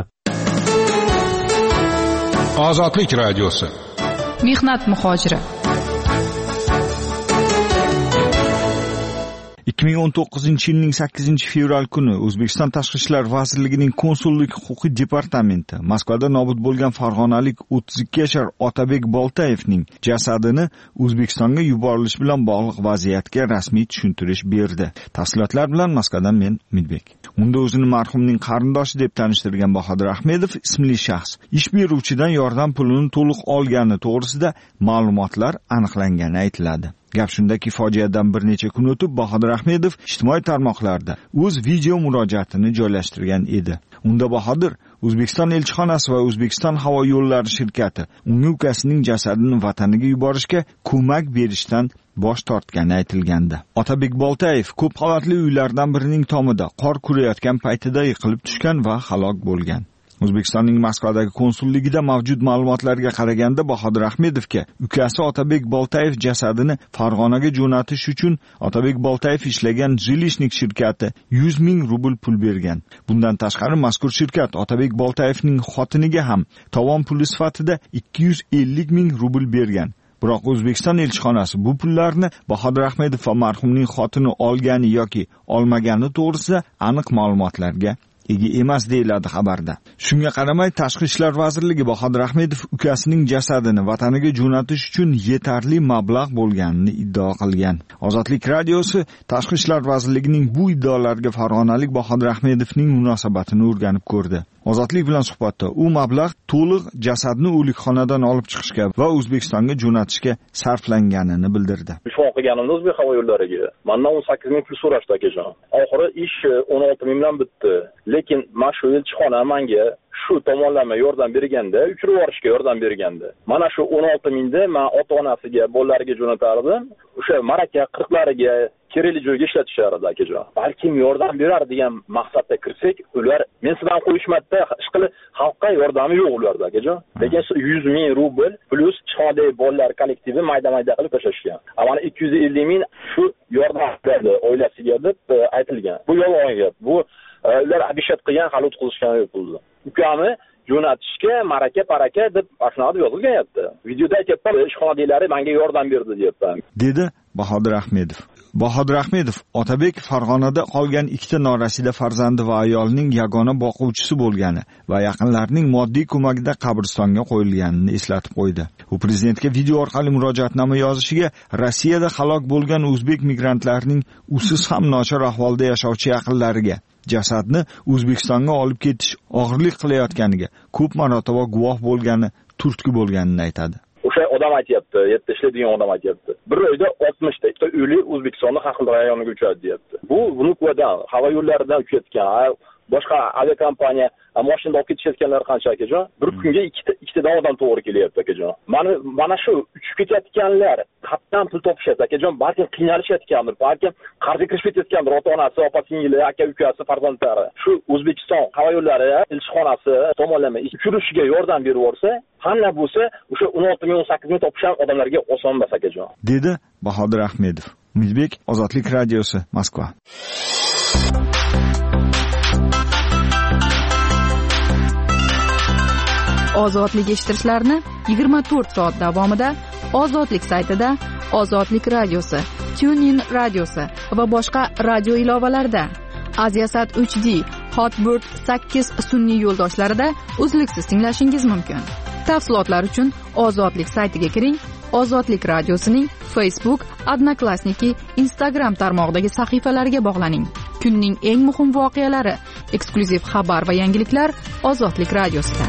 Ozodlik radiosi. Mehnat muhojiri. 2019-yilning 8-fevral kuni O'zbekiston Tashqi ishlar vazirligining konsullik huquqiy departamenti Moskvada nobud bo'lgan farg'onalik 32 yashar Otabek Boltayevning jasadini O'zbekistonga yuborilishi bilan bog'liq vaziyatga rasmiy tushuntirish berdi. Tafsilotlar bilan Moskvadan men Umidbek. Unda o'zini marhumning qarindoshi deb tanishtirgan Bahodir Ahmedov ismli shaxs ish beruvchidan yordam pulini to'liq olgani to'g'risida ma'lumotlar aniqlangani aytiladi. Gap shundaki, fojiadan bir necha kun o'tib Bahodir Ahmedov ijtimoiy tarmoqlarda o'z video murojaatini joylashtirgan edi. Unda Bahodir O'zbekiston elchixonasi va O'zbekiston havo yo'llari shirkati unga ukasining jasadini vataniga yuborishga ko'mak berishdan bosh tortgani aytilgandi. Otabek Boltayev ko'p qavatli uylardan birining tomida qor kurayotgan paytida yiqilib tushgan va halok bo'lgan. O'zbekistonning Moskvadagi konsulligida mavjud ma'lumotlarga qaraganda Bahodir Ahmedovga ukasi Otabek Boltayev jasadini Farg'onaga jo'natish uchun Otabek Boltayev ishlagan Jilishnik shirkati 100 ming rubl pul bergan. Bundan tashqari mazkur shirkat Otabek Boltayevning xotiniga ham tovon puli sifatida 250 ming rubl bergan. Biroq O'zbekiston elchixonasi bu pullarni Bahodir Ahmedov va marhumning xotini olgani yoki olmagani to'g'risida aniq ma'lumotlarga ega emas deyiladi xabarda. Shunga qaramay Tashqi ishlar vazirligi Bahodir Ahmedov ukasining jasadini vataniga jo'natish uchun yetarli mablag' bo'lganini iddao qilgan. Ozodlik radiosi Tashqi ishlar vazirligining bu iddaolariga farg'onalik Bahodir Ahmedovning munosabatini o'rganib ko'rdi. Ozodlik bilan suhbatda u mablag' to'liq jasadni o'likxonadan olib chiqishga va O'zbekistonga jo'natishga sarflanganini bildirdi. Telefon qilganimda O'zbek havo yo'llariga mendan 18 ming pul so'rashdi akajon. Oxiri ish 16 ming bilan bitdi. Lekin mana shu elchixona menga shu tomonlama yordam berganda, uchirib yuborishga yordam berganda, mana shu 16 mingni men ota-onasiga, bolalariga jo'natardim. O'sha maraka 40lariga kerakli joyga ishlatishardi akajon. Balkim yordam berar degan maqsadda kirsak, ular mensidan qo'yishmadida, hech qilib xalqqa yordami yo'q ularda akajon. Lekin 100 ming rubl plus chiqadi bolalar kollektivi mayda-mayda qilib tashlashgan. Mana 250 ming shu yordam berdi oilasiga deb aytilgan. Bu yolg'on gap. Bu ular abishat qilgan, hali o'tkazishgan yo'q pulni. Ukamni jo'natishga maraka-paraka deb ashuna deb yozilgan-yapti. Videoda aytibdi, ishxonadagilari menga yordam berdi deyapti. Dedi Bahodir Ahmedov. Bahodir Ahmedov Otabek Farg'onada qolgan ikkita norasida farzandi va ayolning yagona boquvchisi bo'lgani va yaqinlarining moddiy ko'magida qabristonga qo'yilganini eslatib qo'ydi. U prezidentga video orqali murojaatnoma yozishiga Rossiyada halok bo'lgan o'zbek migrantlarning usiz ham nochor ahvolda yashovchi yaqinlariga jasadni O'zbekistonga olib ketish og'irlik qilayotganiga ko'p marotaba guvoh bo'lgani, turtki bo'lganini aytadi. O'sha odam aytayapti, 7 ishlaydigan odam aytayapti. Bir oyda 60 ta o'lik O'zbekistonning har xil rayoniga uchadi deyapti. Bu Vnukovadan, havo yo'llaridan uchayotgan, boshqa aviakompaniya mashinada olib ketishayotganlar qancha akajon? Bir kunga ikkitadan odam to'g'ri kelyapti akajon. Mana shu uchib ketayotganlar qatdan pul topishyapti akajon, balki qiynalishayotgandir, balki qarzga kirishib ketayotgandir, ota-onasi, opa-singili, aka-ukasi, farzandlari. Shu O'zbekiston havo yo'llari elchixonasi tomonlama uchirishiga yordam berib yorsa, hamma bo'lsa o'sha 16 ming 18 ming topishgan odamlarga oson emas akajon. Dedi Bahodir Ahmedov. Umidbek, Ozodlik radiosi, Moskva. Ozodlik eshittirishlarni 24 soat davomida Ozodlik saytida, Ozodlik radiosi, TuneIn radiosi va boshqa radio ilovalarida, Aziasat HD, Hotbird 8 sun'iy yo'ldoshlarida uzluksiz tinglashingiz mumkin. Tafsilotlar uchun Ozodlik saytiga kiring. Ozodlik radiosining Facebook, Odnoklassniki, Instagram tarmog'idagi sahifalariga bog'laning. Kunning eng muhim voqealari, eksklyuziv xabar va yangiliklar Ozodlik radiosida.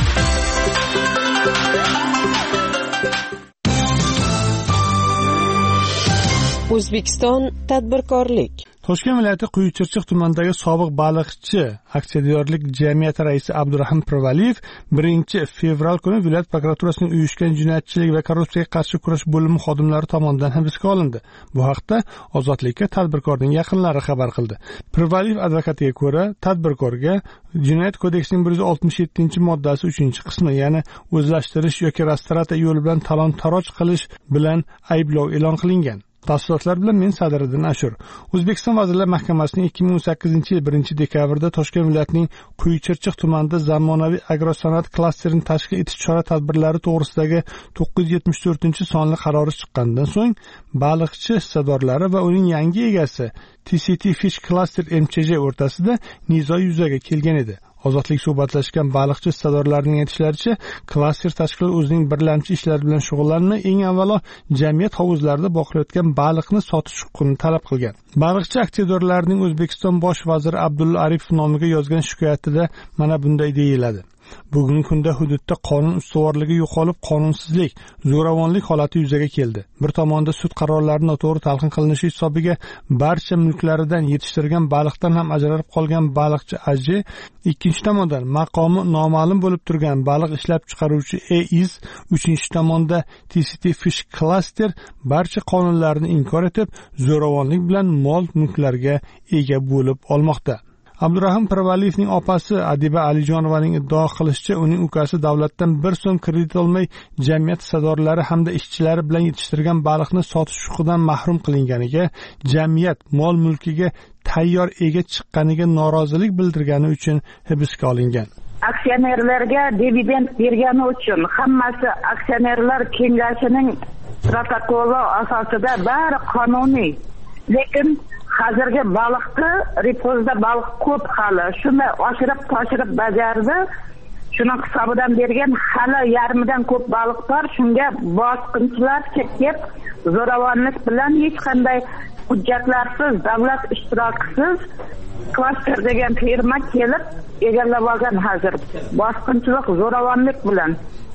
O'zbekiston tadbirkorlik. Toshkent viloyati Quyuchirchiq tumanidagi sobiq baliqchi aksiyadorlik jamiyati raisi Abdurahim Pirvaliyev 1-fevral kuni viloyat prokuraturasining uyushgan jinoyatchilik va korrupsiyaga qarshi kurash bo'limi xodimlari tomonidan hibsga olindi. Bu haqda Ozodlikka tadbirkorning yaqinlari xabar qildi. Pirvaliyev advokatiga ko'ra, tadbirkorga Jinoyat kodeksining 167-moddasi 3-qismi, ya'ni o'zlashtirish yoki restoratsiya yo'li bilan talon-taroj qilish bilan ayblov e'lon qilingan. Tafsilotlar bilan men Sadiriddin Ashur. O'zbekiston Vazirlar Mahkamasining 2018-yil 1-dekabrda Toshkent viloyatining Quyichirchiq tumanida zamonaviy agrosanoat klasterini tashkil etish chora-tadbirlari to'g'risidagi 974-sonli qarori chiqqanidan so'ng baliqchi hissadorlari va uning yangi egasi TCT Fish Cluster MCJ o'rtasida nizo yuzaga kelgan edi. Ozodlik suhbatlashgan baliqchi hissadorlarning aytishlaricha, klaster tashkiloti o'zining birlamchi ishlari bilan shug'ullanmay, eng avvalo jamiyat hovuzlarida boqilayotgan baliqni sotish huquqini talab qilgan. Baliqchi aksiyadorlarning O'zbekiston bosh vaziri Abdulla Aripov nomiga yozgan shikoyatida mana bunday deyiladi. Bugungi kunda hududda qonun ustuvorligi yo'qolib, qonunsizlik, zo'ravonlik holati yuzaga keldi. Bir tomonda sud qarorlari noto'g'ri talqin qilinishi hisobiga barcha mulklaridan yetishtirgan baliqdan ham ajralib qolgan baliqchi AJ, ikkinchi tomondan maqomi noma'lum bo'lib turgan baliq ishlab chiqaruvchi EIZ, uchinchi tomonda TCT Fish Cluster barcha qonunlarni inkor etib, zo'ravonlik bilan mol-mulklarga ega bo'lib olmoqda. Abdurahim Pirvaliyevning opasi Adiba Alijonovaning iddao qilishicha, uning ukasi davlatdan 1 so'm kredit olmay jamiyat hissadorlari hamda ishchilari bilan yetishtirgan baliqni sotish huquqidan mahrum qilinganiga, jamiyat mol-mulkiga tayyor ega chiqqaniga norozilik bildirgani uchun hibsga olingan. Aksionerlarga dividend bergani uchun hammasi aksionerlar kengashining protokoli asosida bari qonuniy. Lekin hozirgi baliqni repozda baliq ko'p hali. Shuni oshirib bajardi. Shuni hisobidan bergan hali yarmidan ko'p baliq bor. Shunga bosqinchilar chekib, zo'ravonlik bilan hech qanday hujjatlarsiz, davlat ishtirokisiz klaster degan firma kelib egallab olgan hozir. Bosqinchilik, zo'ravonlik bilan.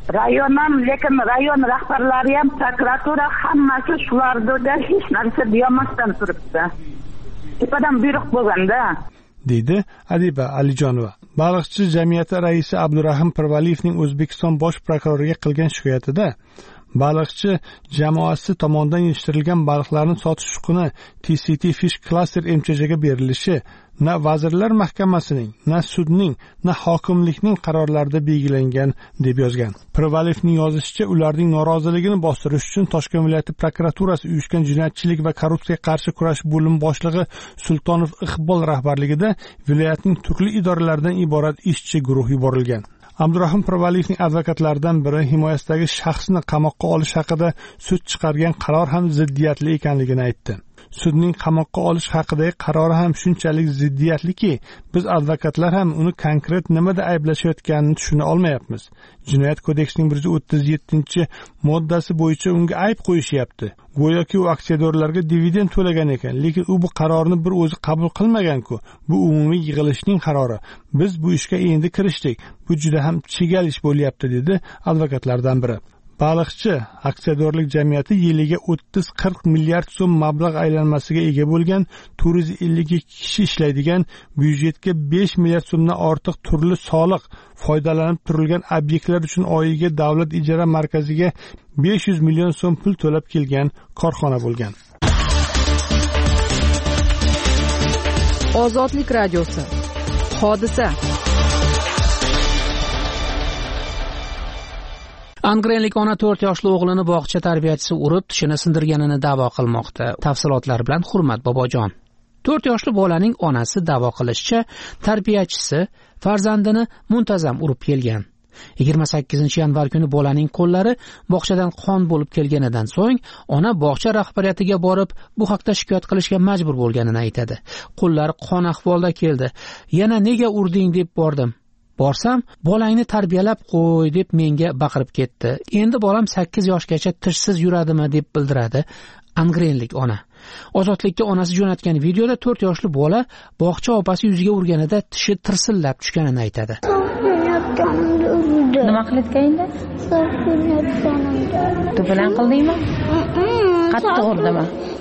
Lekin rayon rahbarlari ham, prokuratura hammasi shularda hech narsa deyamasdan turibdi. Tepadan buyruq bo'lganda, deydi Adiba Alijonova. Baliqchi jamiyati raisi Abdurahim Pirvaliyevning O'zbekiston bosh prokuroriga qilgan shikoyatida baliqchi jamoasi tomonidan yetishtirilgan baliqlarni sotish huquqini TCT Fish Cluster MCJga berilishi na Vazirlar Mahkamasining, na sudning, na hokimlikning qarorlarida belgilangan deb yozgan. Pirvaliyevning yozishicha, ularning noroziligini bostirish uchun Toshkent viloyati prokuraturasi uyushgan jinoyatchilik va korrupsiyaga qarshi kurash bo'limi boshlig'i Sultonov Iqbol rahbarligida viloyatning turli idoralaridan iborat ishchi guruh yuborilgan. Abdurahim Pirvaliyevning advokatlaridan biri himoyasidagi shaxsni qamoqqa olish haqida sud chiqargan qaror ham ziddiyatli ekanligini aytdi. Sudning qamoqqa olish haqidagi qarori ham shunchalik ziddiyatliki, biz advokatlar ham uni konkret nimada ayblashayotganini tushuna olmayapmiz. Jinoyat kodeksining 137-moddasi bo'yicha unga ayb qo'yishyapti. Go'yoki u aksiyadorlarga dividend to'lagan ekan, lekin u bu qarorni bir o'zi qabul qilmagan-ku. Bu umumiy yig'ilishning qarori. Biz bu ishga endi kirishdik. Bu juda ham chigal ish bo'lyapti, dedi advokatlardan biri. Baliqchi aksiyadorlik jamiyati yiliga 30-40 milliard so'm mablag' aylanmasiga ega bo'lgan, 452 kishi ishlaydigan, byudjetga 5 milliard so'mdan ortiq turli soliq foydalanib turilgan obyektlar uchun oyiga davlat ijara markaziga 500 million so'm pul to'lab kelgan korxona bo'lgan. Ozodlik radiosi. Hodisa. Angrenlik ona 4 yoshli o'g'lini bog'cha tarbiyachisi urib, tishini sindirganini da'vo qilmoqda. Tafsilotlar bilan Hurmat Bobojon. 4 yoshli bolaning onasi da'vo qilishicha, tarbiyachisi farzandini muntazam urib kelgan. 28-yanvar kuni bolaning qo'llari bog'chadan qon bo'lib kelganidan so'ng, ona bog'cha rahbariyatiga borib, bu haqda shikoyat qilishga majbur bo'lganini aytadi. Qo'llari qon ahvolda keldi. Yana nega urding deb bordim. Borsam, bolangni tarbiyalab qo'y deb menga baqirib ketdi. Endi bolam 8 yoshgacha tishsiz yuradimi deb bildiradi angrenlik ona. Ozodlikka onasi jo'natgan videoda 4 yoshli bola bog'cha opasi yuziga urganida tishi tirsillab tushganini aytadi. Nima qilayotganda? Tu bilan qildingmi? Qattiq urdimi?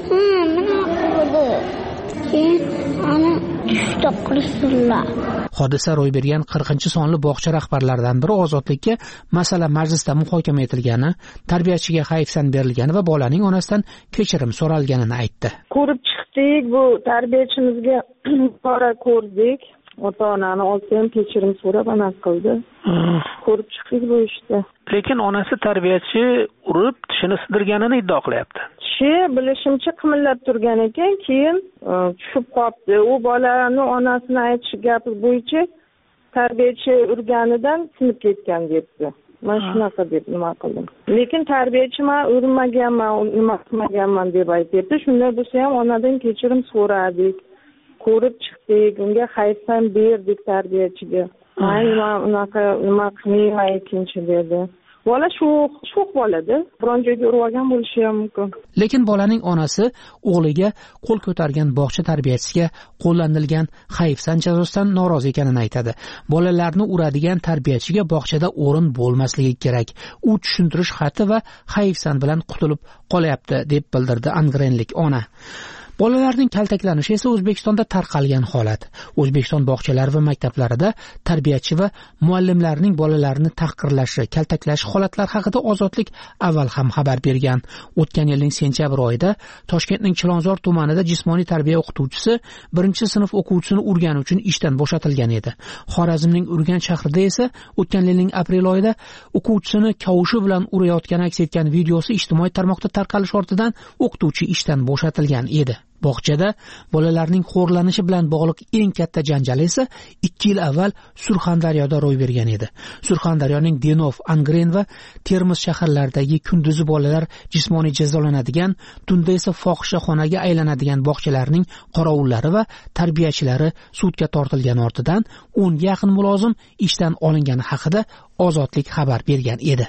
Hodisa ro'y bergan 40-sonli bog'cha rahbarlaridan biri ozodlikka masala majlisda muhokama etilgani, tarbiyachiga hayfsan berilgani va bolaning onasidan kechirim so'ralganini aytdi. Ko'rib chiqdik, bu tarbiyachimizga pora ko'rdik. ota-onani olsa ham kechirim so'rab amal qildi. Ko'rib chiqdik bu ishda. Lekin onasi tarbiyachi urib tishini sidirganini iddao qilyapti. Tishi bilishimcha qimillab turgan ekan, keyin tushib qolibdi. U bolani onasini aytish gapi bo'yicha tarbiyachi urganidan sinib ketgan debdi. Men shunaqa deb nima qildim. Lekin tarbiyachi men urmaganman, nima qilmaganman deb aytdi. Shunday bo'lsa ham onadan kechirim so'radik. Ko'rib chiqdik, unga hayfsan berdik tarbiyachiga. Nima unaqa nima qilmayman ikkinchi dedi. Bola sho'x bolada, biron joyga urib olgan bo'lishi ham mumkin. Lekin bolaning onasi o'g'liga qo'l ko'targan bog'cha tarbiyachisiga qo'llanilgan hayfsan jazosidan norozi ekanini aytadi. Bolalarni uradigan tarbiyachiga bog'chada o'rin bo'lmasligi kerak. U tushuntirish xati va hayfsan bilan qutulib qolyapti deb bildirdi angrenlik ona. Bolalarning kaltaklanishi esa O'zbekistonda tarqalgan holat. O'zbekiston bog'chalari va maktablarida tarbiyachi va muallimlarning bolalarni tahqirlashi, kaltaklash holatlari haqida Ozodlik avval ham xabar bergan. O'tgan yilning sentyabr oyida Toshkentning Chilonzor tumanida jismoniy tarbiya o'qituvchisi 1-sinf o'quvchisini urgani uchun ishdan bo'shatilgan edi. Xorazmning Urganch shahrida esa o'tgan yilning aprel oyida o'quvchisini kavushi bilan urayotgani aks etgan videosi ijtimoiy tarmoqda tarqalish ortidan o'qituvchi ishdan bo'shatilgan edi. Bog'chada bolalarning xo'rlanishi bilan bog'liq eng katta janjal esa 2 yil avval Surxondaryoda ro'y bergan edi. Surxondaryoning Denov, Angren va Termiz shaharlaridagi kunduzi bolalar jismoniy jazolanadigan, tunda esa fohishaxonaga aylanadigan bog'chalarning qorovullari va tarbiyachilari sudga tortilgan ortidan 10 ga yaqin mulozim ishdan olingani haqida Ozodlik xabar bergan edi.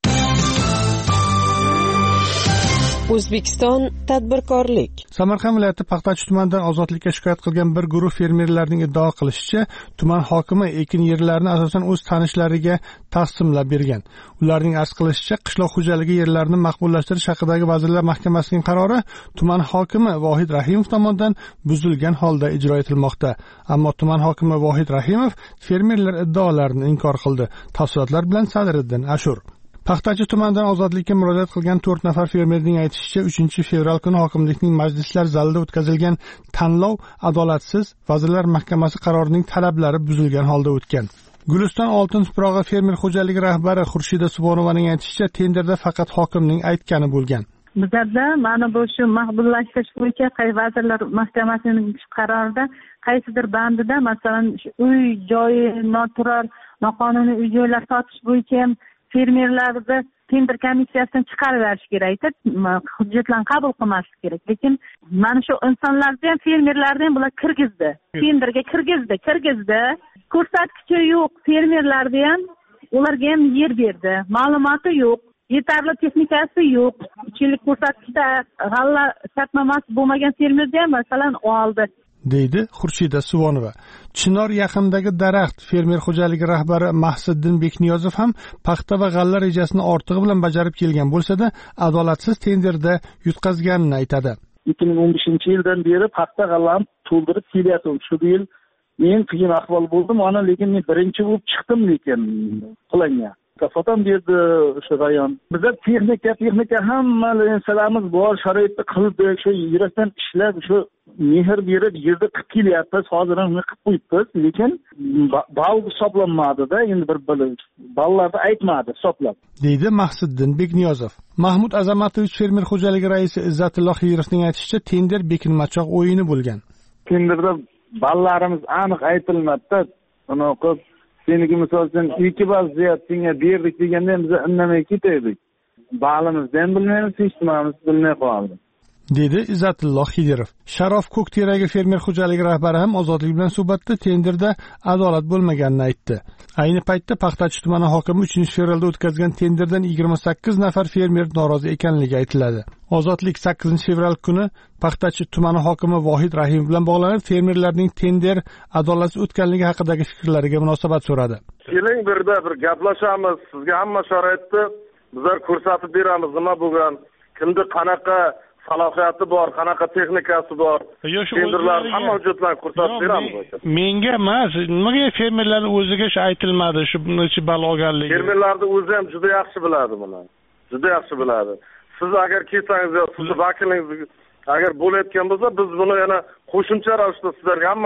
O'zbekiston tadbirkorlik. Samarqand viloyati Paxtachi tumanidan Ozodlikka shikoyat qilgan bir guruh fermerlarning iddao qilishicha, tuman hokimi ekin yerlarini asosan o'z tanishlariga taqsimlab bergan. Ularning arz qilishicha, qishloq xo'jaligi yerlarini maqbullashtirish haqidagi Vazirlar Mahkamasining qarori tuman hokimi Vohid Rahimov tomonidan buzilgan holda ijro etilmoqda. Ammo tuman hokimi Vohid Rahimov fermerlar iddaolarini inkor qildi. Tafsilotlar bilan Sadriddin Ashur. Paxtachi tumanidan Ozodlikka murojaat qilgan 4 nafar fermerning aytishicha, 3-fevral kuni hokimlikning majlislar zalida o'tkazilgan tanlov adolatsiz, Vazirlar Mahkamasi qarorining talablari buzilgan holda o'tgan. Guliston Oltin tuprog'i fermer xo'jaligi rahbari Xurshida Subonovaning aytishicha, tenderda faqat hokimning aytgani bo'lgan. Bizda mana bu shu maqbullashtirish bo'yicha Vazirlar Mahkamasining qarorida qaysidir bandida, masalan, uy joyi noturar, noqonuniy uy joylar sotish bo'yicha ham fermerlarni tender komissiyasidan chiqarib berish kerak, hujjatlarni qabul qilmaslik kerak. Lekin mana shu insonlarni ham, fermerlarni ham bular kirgizdi. Tenderga kirgizdi. Ko'rsatkichi yo'q, fermerlarni ham, ularga ham yer berdi. Ma'lumoti yo'q, yetarli texnikasi yo'q. 3 yillik ko'rsatkichda g'alla shartnomasi bo'lmagan fermerni ham masalan oldi. deydi Xurshida Subonova. Chinor yaqinidagi daraxt fermer xo'jaligi rahbari Mahsiddin Bekniyozov ham paxta va g'alla rejasini ortig'i bilan bajarib kelgan bo'lsa-da, adolatsiz tenderda yutqazganini aytadi. 2015-yildan beri paxta g'allam to'ldirib kelyaptim. Shu yil men qiyin ahvol bo'ldim, ana lekin men birinchi bo'lib chiqdim lekin qilanga. Kafotam berdi o'sha rayon. Bizda texnika hamma narsalarimiz bor, sharoitda qildik, shu yurakdan ishlab, shu mehr berib yerda qilib kelyapmiz. Hozir ham qilib qo'yibmiz, lekin bal hisoblanmadi-da, endi bir ballarni aytmadi hisoblab. deydi Mahsiddin Bekniyozov. Mahmud Azamatov fermer xo'jaligi raisi Izzatulloh Xirovning aytishicha, tender bekinmachoq o'yini bo'lgan. Tenderda ballarimiz aniq aytilmadi-da. Anaqa seniki misol uchun 2 bal ziyod senga berdik deganda biz indamay ketaydik. Balimizdan bilmaymiz, hech nimamiz bilmay qoldi. dedi Izzatulloh Xidirov. Sharof Ko'kteragi fermer xo'jaligi rahbari ham Ozodlik bilan suhbatda tenderda adolat bo'lmaganini aytdi. Ayni paytda Paxtachi tumani hokimi 3-fevralda o'tkazgan tenderdan 28 nafar fermer norozi ekanligi aytiladi. Ozodlik 8-fevral kuni Paxtachi tumani hokimi Vohid Rahimov bilan bog'lanib, fermerlarning tender adolatsiz o'tganligi haqidagi fikrlariga munosabat so'radi. Keling birda bir gaplashamiz, sizga hamma sharoitni bizlar ko'rsatib beramiz, nima bo'lgan, kimda qanaqa salohiyati bor, qanaqa texnikasi bor. Tenderlar hamma hujjatlarni ko'rsatib beramiz. Menga emas, nimaga fermerlarning o'ziga aytilmadi shu bal olganligi? Fermerlarning o'zi ham juda yaxshi biladi buni. Juda yaxshi biladi. Siz agar kelsangiz sizni vakilingiz agar bo'layotgan bo'lsa, biz buni yana qo'shimcha ravishda sizlarga hamma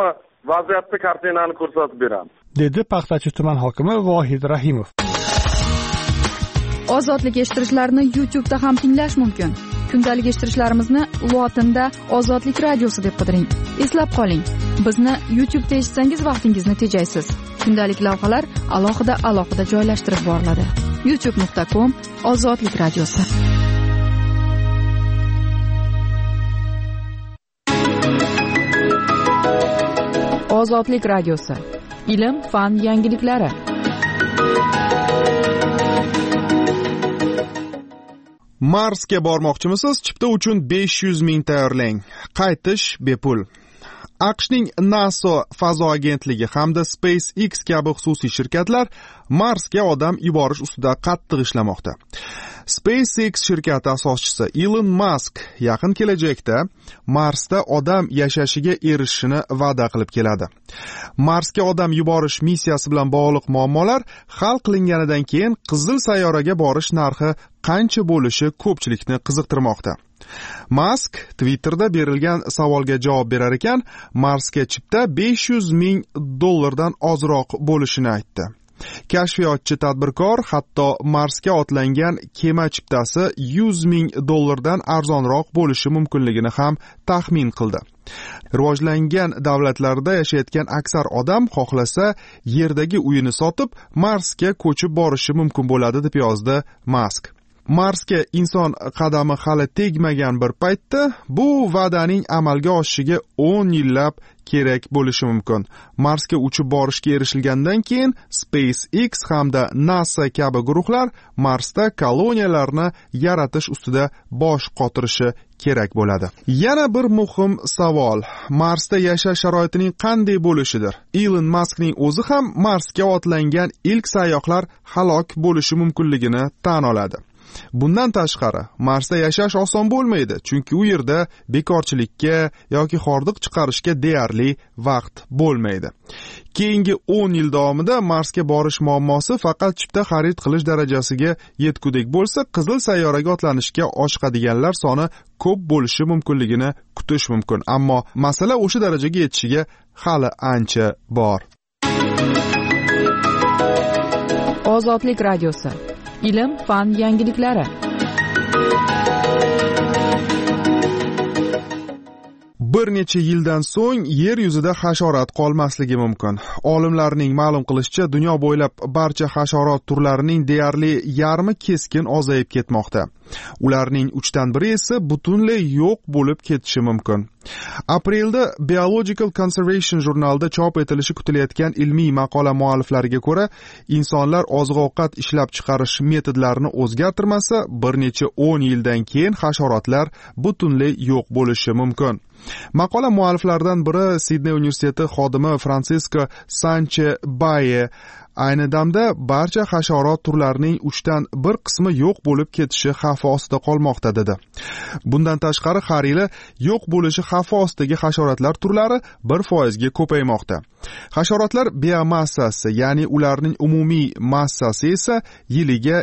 vaziyatni kartinani ko'rsatib beramiz, dedi Paxtachi tuman hokimi Vohid Rahimov. Ozodlik eshittirishlarni YouTube'da ham tinglash mumkin. Kundalik eshittirishlarimizni lotinda Ozodlik radiosi deb qidiring. Eslab qoling, bizni YouTube'da eshitsangiz vaqtingizni tejaysiz. Kundalik lavhalar alohida joylashtirib boriladi. youtube.com Ozodlik radiosi. Ozodlik radiosi. Ilm, fan yangiliklari. Marsga bormoqchimisiz? Chipta uchun 500 ming tayyorlang. Qaytish bepul. AQShning NASA fazo agentligi hamda SpaceX kabi xususiy shirkatlar Marsga odam yuborish ustida qattiq ishlamoqda. SpaceX shirkati asoschisi Elon Musk yaqin kelajakda Marsda odam yashashiga erishishini va'da qilib keladi. Marsga odam yuborish missiyasi bilan bog'liq muammolar hal qilinganidan keyin qizil sayyoraga borish narxi qancha bo'lishi ko'pchilikni qiziqtirmoqda. Musk Twitterda berilgan savolga javob berar ekan, Marsga chipta 500 ming dollardan ozroq bo'lishini aytdi. Kashfiyotchi tadbirkor hatto Marsga otlangan kema chiptasi 100 ming dollardan arzonroq bo'lishi mumkinligini ham taxmin qildi. Rivojlangan davlatlarda yashayotgan aksar odam xohlasa yerdagi uyini sotib Marsga ko'chib borishi mumkin bo'ladi deb yozdi Musk. Marsga inson qadami hali tegmagan bir paytda bu va'daning amalga oshishiga 10 yillab kerak bo'lishi mumkin. Marsga uchib borishga erishilgandan keyin SpaceX hamda NASA kabi guruhlar Marsda koloniyalarni yaratish ustida bosh qotirishi kerak bo'ladi. Yana bir muhim savol: Marsda yashash sharoitining qanday bo'lishidir? Elon Muskning o'zi ham Marsga otlangan ilk sayyohlar halok bo'lishi mumkinligini tan oladi. Bundan tashqari, Marsda yashash oson bo'lmaydi, chunki u yerda bekorchilikka yoki hordiq chiqarishga deyarli vaqt bo'lmaydi. Keyingi 10 yil davomida Marsga borish muammosi faqat chipta xarid qilish darajasiga yetgudek bo'lsa, qizil sayyoraga otlanishga oshiqadiganlar soni ko'p bo'lishi mumkinligini kutish mumkin. Ammo masala o'sha darajaga yetishiga hali ancha bor. Ozodlik radiosi. Ilm, fan yangiliklari. Bir necha yildan so'ng yer yuzida hasharot qolmasligi mumkin. Olimlarning ma'lum qilishicha, dunyo bo'ylab barcha hasharot turlarining deyarli yarmi keskin ozayib ketmoqda. Ularning 3/1 esa butunlay yo'q bo'lib ketishi mumkin. Aprelda Biological Conservation jurnalida chop etilishi kutilayotgan ilmiy maqola mualliflariga ko'ra, insonlar oziq-ovqat ishlab chiqarish metodlarini o'zgartirmasa, bir necha 10 yildan keyin hasharotlar butunlay yo'q bo'lishi mumkin. Maqola mualliflaridan biri Sidney universiteti xodimi Francisco Sanche-Baye ayni damda barcha hasharot turlarining 3/1 qismi yo'q bo'lib ketishi xavfi ostida qolmoqda dedi. Bundan tashqari har yili yo'q bo'lishi xavfi ostidagi hasharotlar turlari 1% ga ko'paymoqda. Hasharotlar biomassasi, ya'ni ularning umumiy massasi esa yiliga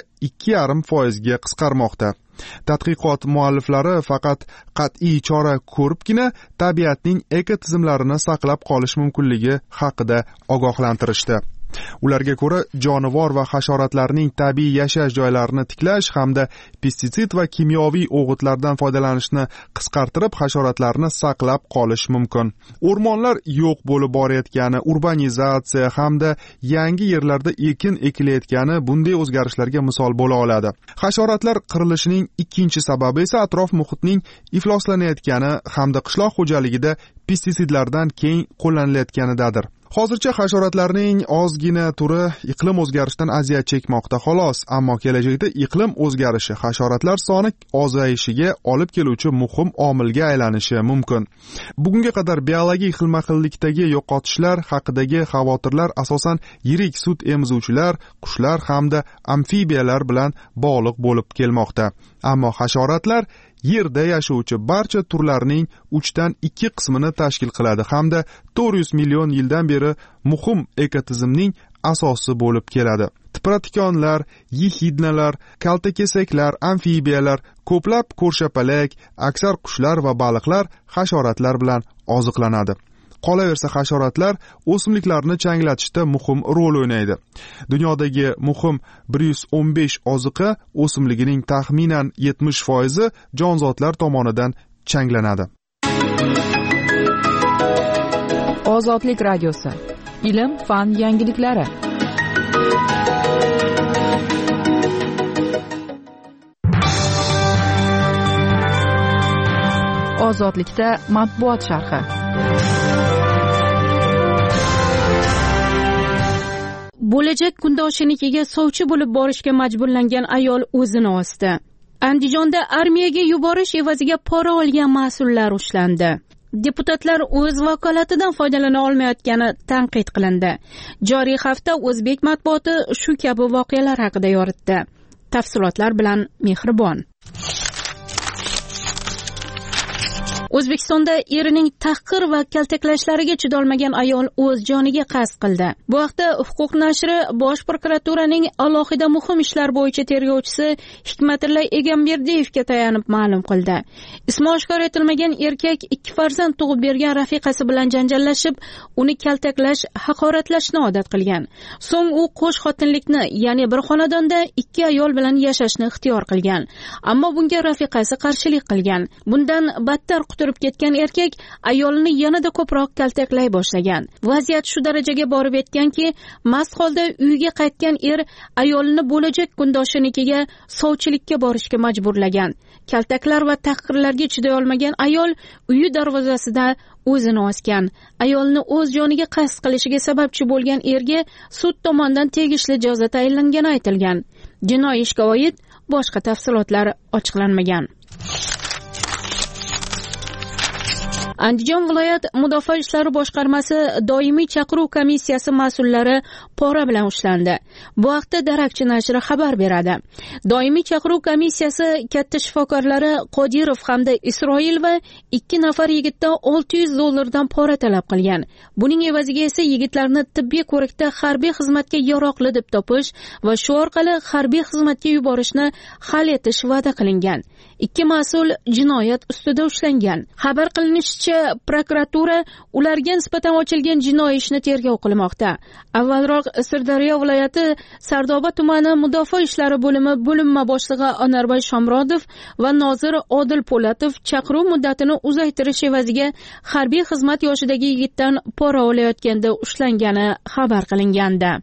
2,5% ga qisqarmoqda. Tadqiqot mualliflari faqat qat'iy chora ko'ribgina tabiatning ekotizimlarini saqlab qolish mumkinligi haqida ogohlantirishdi. Ularga ko'ra, jonivor va hasharotlarning tabiiy yashash joylarini tiklash hamda pestitsid va kimyoviy o'g'itlardan foydalanishni qisqartirib, hasharotlarni saqlab qolish mumkin. O'rmonlar yo'q bo'lib borayotgani, urbanizatsiya hamda yangi yerlarda ekin ekilayotgani bunday o'zgarishlarga misol bo'la oladi. Hasharotlar qirilishining ikkinchi sababi esa atrof muhitning ifloslanayotgani hamda qishloq xo'jaligida pestitsidlardan keng qo'llanilayotganidadir. Hozircha hasharotlarning ozgina turi iqlim o'zgarishidan aziyat chekmoqda xolos, ammo kelajakda iqlim o'zgarishi hasharotlar soni ozayishiga olib keluvchi muhim omilga aylanishi mumkin. Bugunga qadar biologik xilma-xillikdagi yo'qotishlar haqidagi xavotirlar asosan yirik sut emizuvchilar, qushlar hamda amfibiyalar bilan bog'liq bo'lib kelmoqda. Ammo hasharotlar yerda yashovchi barcha turlarning 3/2 qismini tashkil qiladi hamda 400 million yildan beri muhim ekotizimning asosi bo'lib keladi. Tipratikonlar, yihidnalar, kaltakesaklar, amfibiyalar, ko'plab ko'rshapalak, aksar qushlar va baliqlar hasharotlar bilan oziqlanadi. Qolaversa hasharotlar o'simliklarni changlatishda muhim rol o'ynaydi. Dunyodagi muhim 115 oziqa o'simligining taxminan 70% jonzotlar tomonidan changlanadi. Ozodlik radiosi. Ilm, fan yangiliklari. Ozodlikda matbuot sharhi. Bo'lajak kundoshinikiga sovchi bo'lib borishga majburlangan ayol o'zini osdi. Andijonda armiyaga yuborish evaziga pora olgan mas'ullar ushlandi. Deputatlar o'z vakolatidan foydalana olmayotgani tanqid qilindi. Joriy hafta o'zbek matbuoti shu kabi voqealar haqida yoritdi. Tafsilotlar bilan Mehribon. O'zbekistonda erining tahqir va kaltaklashlariga chidolmagan ayol o'z joniga qasd qildi. Bu haqda Huquq nashri Bosh prokuraturaning alohida muhim ishlar bo'yicha tergovchisi Hikmatilla Egamberdiyevga tayanib ma'lum qildi. Ismi oshkor etilmagan erkak 2 farzand tug'ib bergan rafiqasi bilan janjallashib, uni kaltaklash, haqoratlashni odat qilgan. So'ng u qo'sh xotinlikni, ya'ni bir xonadonda 2 ayol bilan yashashni ixtiyor qilgan. Ammo bunga rafiqasi qarshilik qilgan. Bundan battar turib ketgan erkak ayolini yanada ko'proq kaltaklay boshlagan. Vaziyat shu darajaga borib yetganki, mast holda uyiga qaytgan er ayolini bo'lajak kundoshinikiga sovchilikka borishga majburlagan. Kaltaklar va tahqirlarga chiday olmagan ayol uyi darvozasida o'zini osgan. Ayolni o'z joniga qasd qilishiga sababchi bo'lgan erga sud tomonidan tegishli jazo tayinlangani aytilgan. Jinoiy ishga oid boshqa tafsilotlar ochiqlanmagan. Andijon viloyat Mudofaa ishlari boshqarmasi doimiy chaqiruv komissiyasi mas'ullari pora bilan ushlandi. Bu haqda Darakchi nashri xabar beradi. Doimiy chaqiruv komissiyasi katta shifokorlari Qodirov hamda Isroilova 2 nafar yigitdan $600 pora talab qilgan. Buning evaziga esa yigitlarni tibbiy ko'rikda harbiy xizmatga yaroqli deb topish va shu orqali harbiy xizmatga yuborishni hal etish va'da qilingan. 2 mas'ul jinoyat ustida ushlangan. Xabar qilinishicha, prokuratura ularga nisbatan ochilgan jinoiy ishni tergov qilmoqda. Avvalroq Sirdaryo viloyati Sardoba tumani Mudofaa ishlari bo'limi bo'linma boshlig'i Onorbay Shomrodov va nozir Odil Po'latov chaqiruv muddatini uzaytirish evaziga harbiy xizmat yoshidagi yigitdan pora olayotganda ushlangani xabar qilingandi.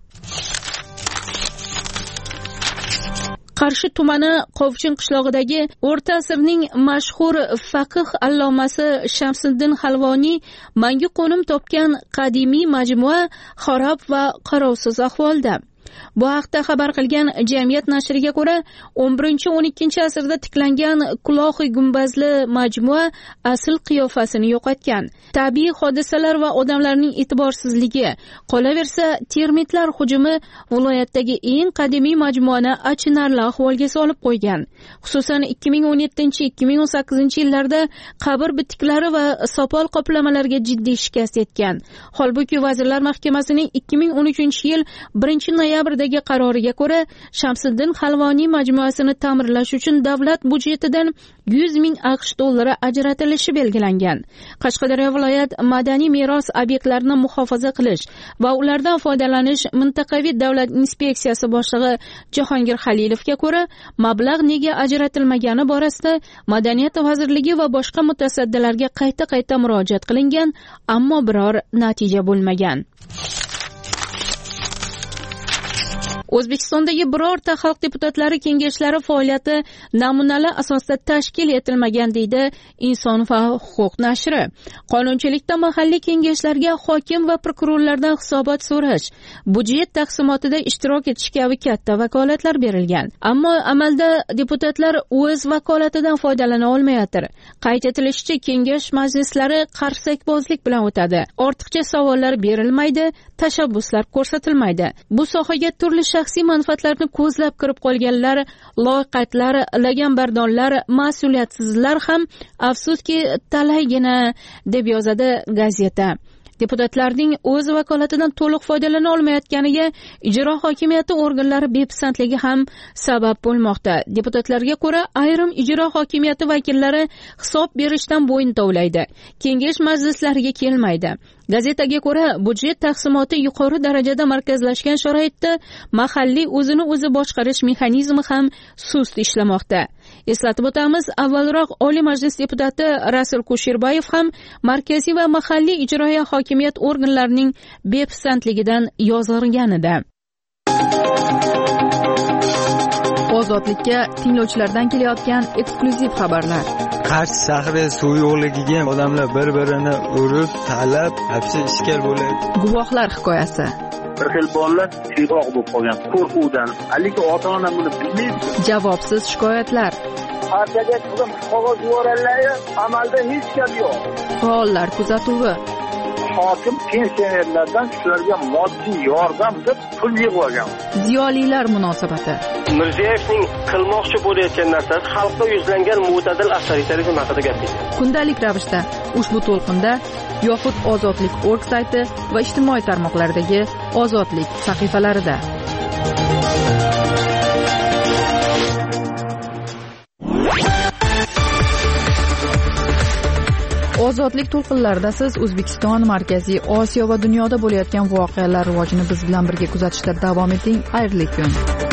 Qarshi tumani Qovchin qishlog'idagi o'rta asrning mashhur faqih allomasi Shamsiddin Halvoniy mangu qo'nim topgan qadimiy majmua xarob va qarovsiz ahvolda. Bu haqda xabar qilgan Jamiyat nashriga ko'ra, 11-12 asrda tiklangan quloq gumbazli majmua asl qiyofasini yo'qotgan. Tabiiy hodisalar va odamlarning e'tiborsizligi, qolaversa termitlar hujumi viloyatdagi eng qadimiy majmuani achinarli ahvolga solib qo'ygan. Xususan 2017-2018 yillarda qabr bitiklari va sopol qoplamalarga jiddiy shikast yetgan. Holbuki Vazirlar Mahkamasining 2013-yil 1-noyabrdagi qaroriga ko'ra, Shamsiddin Halvoniy majmuasini ta'mirlash uchun davlat budjetidan $100,000 ajratilishi belgilangan. Qashqadaryo viloyat madaniy meros obyektlarini muhofaza qilish va ulardan foydalanish mintaqaviy davlat inspeksiyasi boshlig'i Jahongir Halilovga ko'ra, mablag' nega ajratilmagani borasida Madaniyat vazirligi va boshqa mutasaddilarga qayta murojaat qilingan, ammo biror natija bo'lmagan. O'zbekistondagi birorta xalq deputatlari kengashlari faoliyati namunali asosda tashkil etilmagan deydi Inson va huquq nashri. Qonunchilikda mahalliy kengashlarga hokim va prokurorlardan hisobot so'rash, budjet taqsimotida ishtirok etish kabi katta vakolatlar berilgan. Ammo amalda deputatlar o'z vakolatidan foydalana olmayotir. Qayd etilishicha, kengash majlislari qarsakbozlik bilan o'tadi. Ortiqcha savollar berilmaydi, tashabbuslar ko'rsatilmaydi. Bu sohaga turli shaxsiy manfaatlarni ko'zlab kirib qolganlar, loqaydlar, laganbardonlar, mas'uliyatsizlar ham afsuski talaygina, deb yozadi gazeta. Deputatlarning o'z vakolatidan to'liq foydalana olmayotganiga ijro hokimiyati organlari bepisandligi ham sabab bo'lmoqda. Deputatlarga ko'ra, ayrim ijro hokimiyati vakillari hisob berishdan bo'yin tovlaydi. Kengash majlislariga kelmaydi. Gazetaga ko'ra, budjet taqsimoti yuqori darajada markazlashgan sharoitda mahalliy o'zini o'zi boshqarish mexanizmi ham sust ishlamoqda. Eslatib o'tamiz, avvalroq Oliy Majlis deputati Rasul Kusherbayev ham markaziy va mahalliy ijroiya hokimiyat organlarining bepisandligidan yozg'irgan edi. Ozodlikka tinglovchilardan kelayotgan eksklyuziv xabarlar. Qarshi shahri suv yo'qligiga odamlar bir-birini urib, talab, hapsi ishkal bo'ladi. Guvohlar hikoyasi. Bir xil bolalar siyg'oq bo'lib qolgan qo'rquvdan. Lekin ota-ona buni bilmaydi. Javobsiz shikoyatlar. Partiyaga qizim qog'oz yuborganlar, amalda hech gap yo'q. Faollar kuzatuvi. Hokim pensionerlardan shularga moddiy yordam deb pul yig'ib olgan. Ziyolilar munosabati. Mirziyevning qilmoqchi bo'layotgan narsasi xalqqa yuzlangan mo'tadil avtoritarizm haqida gapirdi. Kundalik ravishda ushbu to'lqinda yoxud Ozodlik.org sayti va ijtimoiy tarmoqlardagi Ozodlik sahifalarida. Ozodlik to'lqinlarida siz O'zbekiston, Markaziy Osiyo va dunyoda bo'layotgan voqealar rivojini biz bilan birga kuzatishda davom eting. Xayrli kun.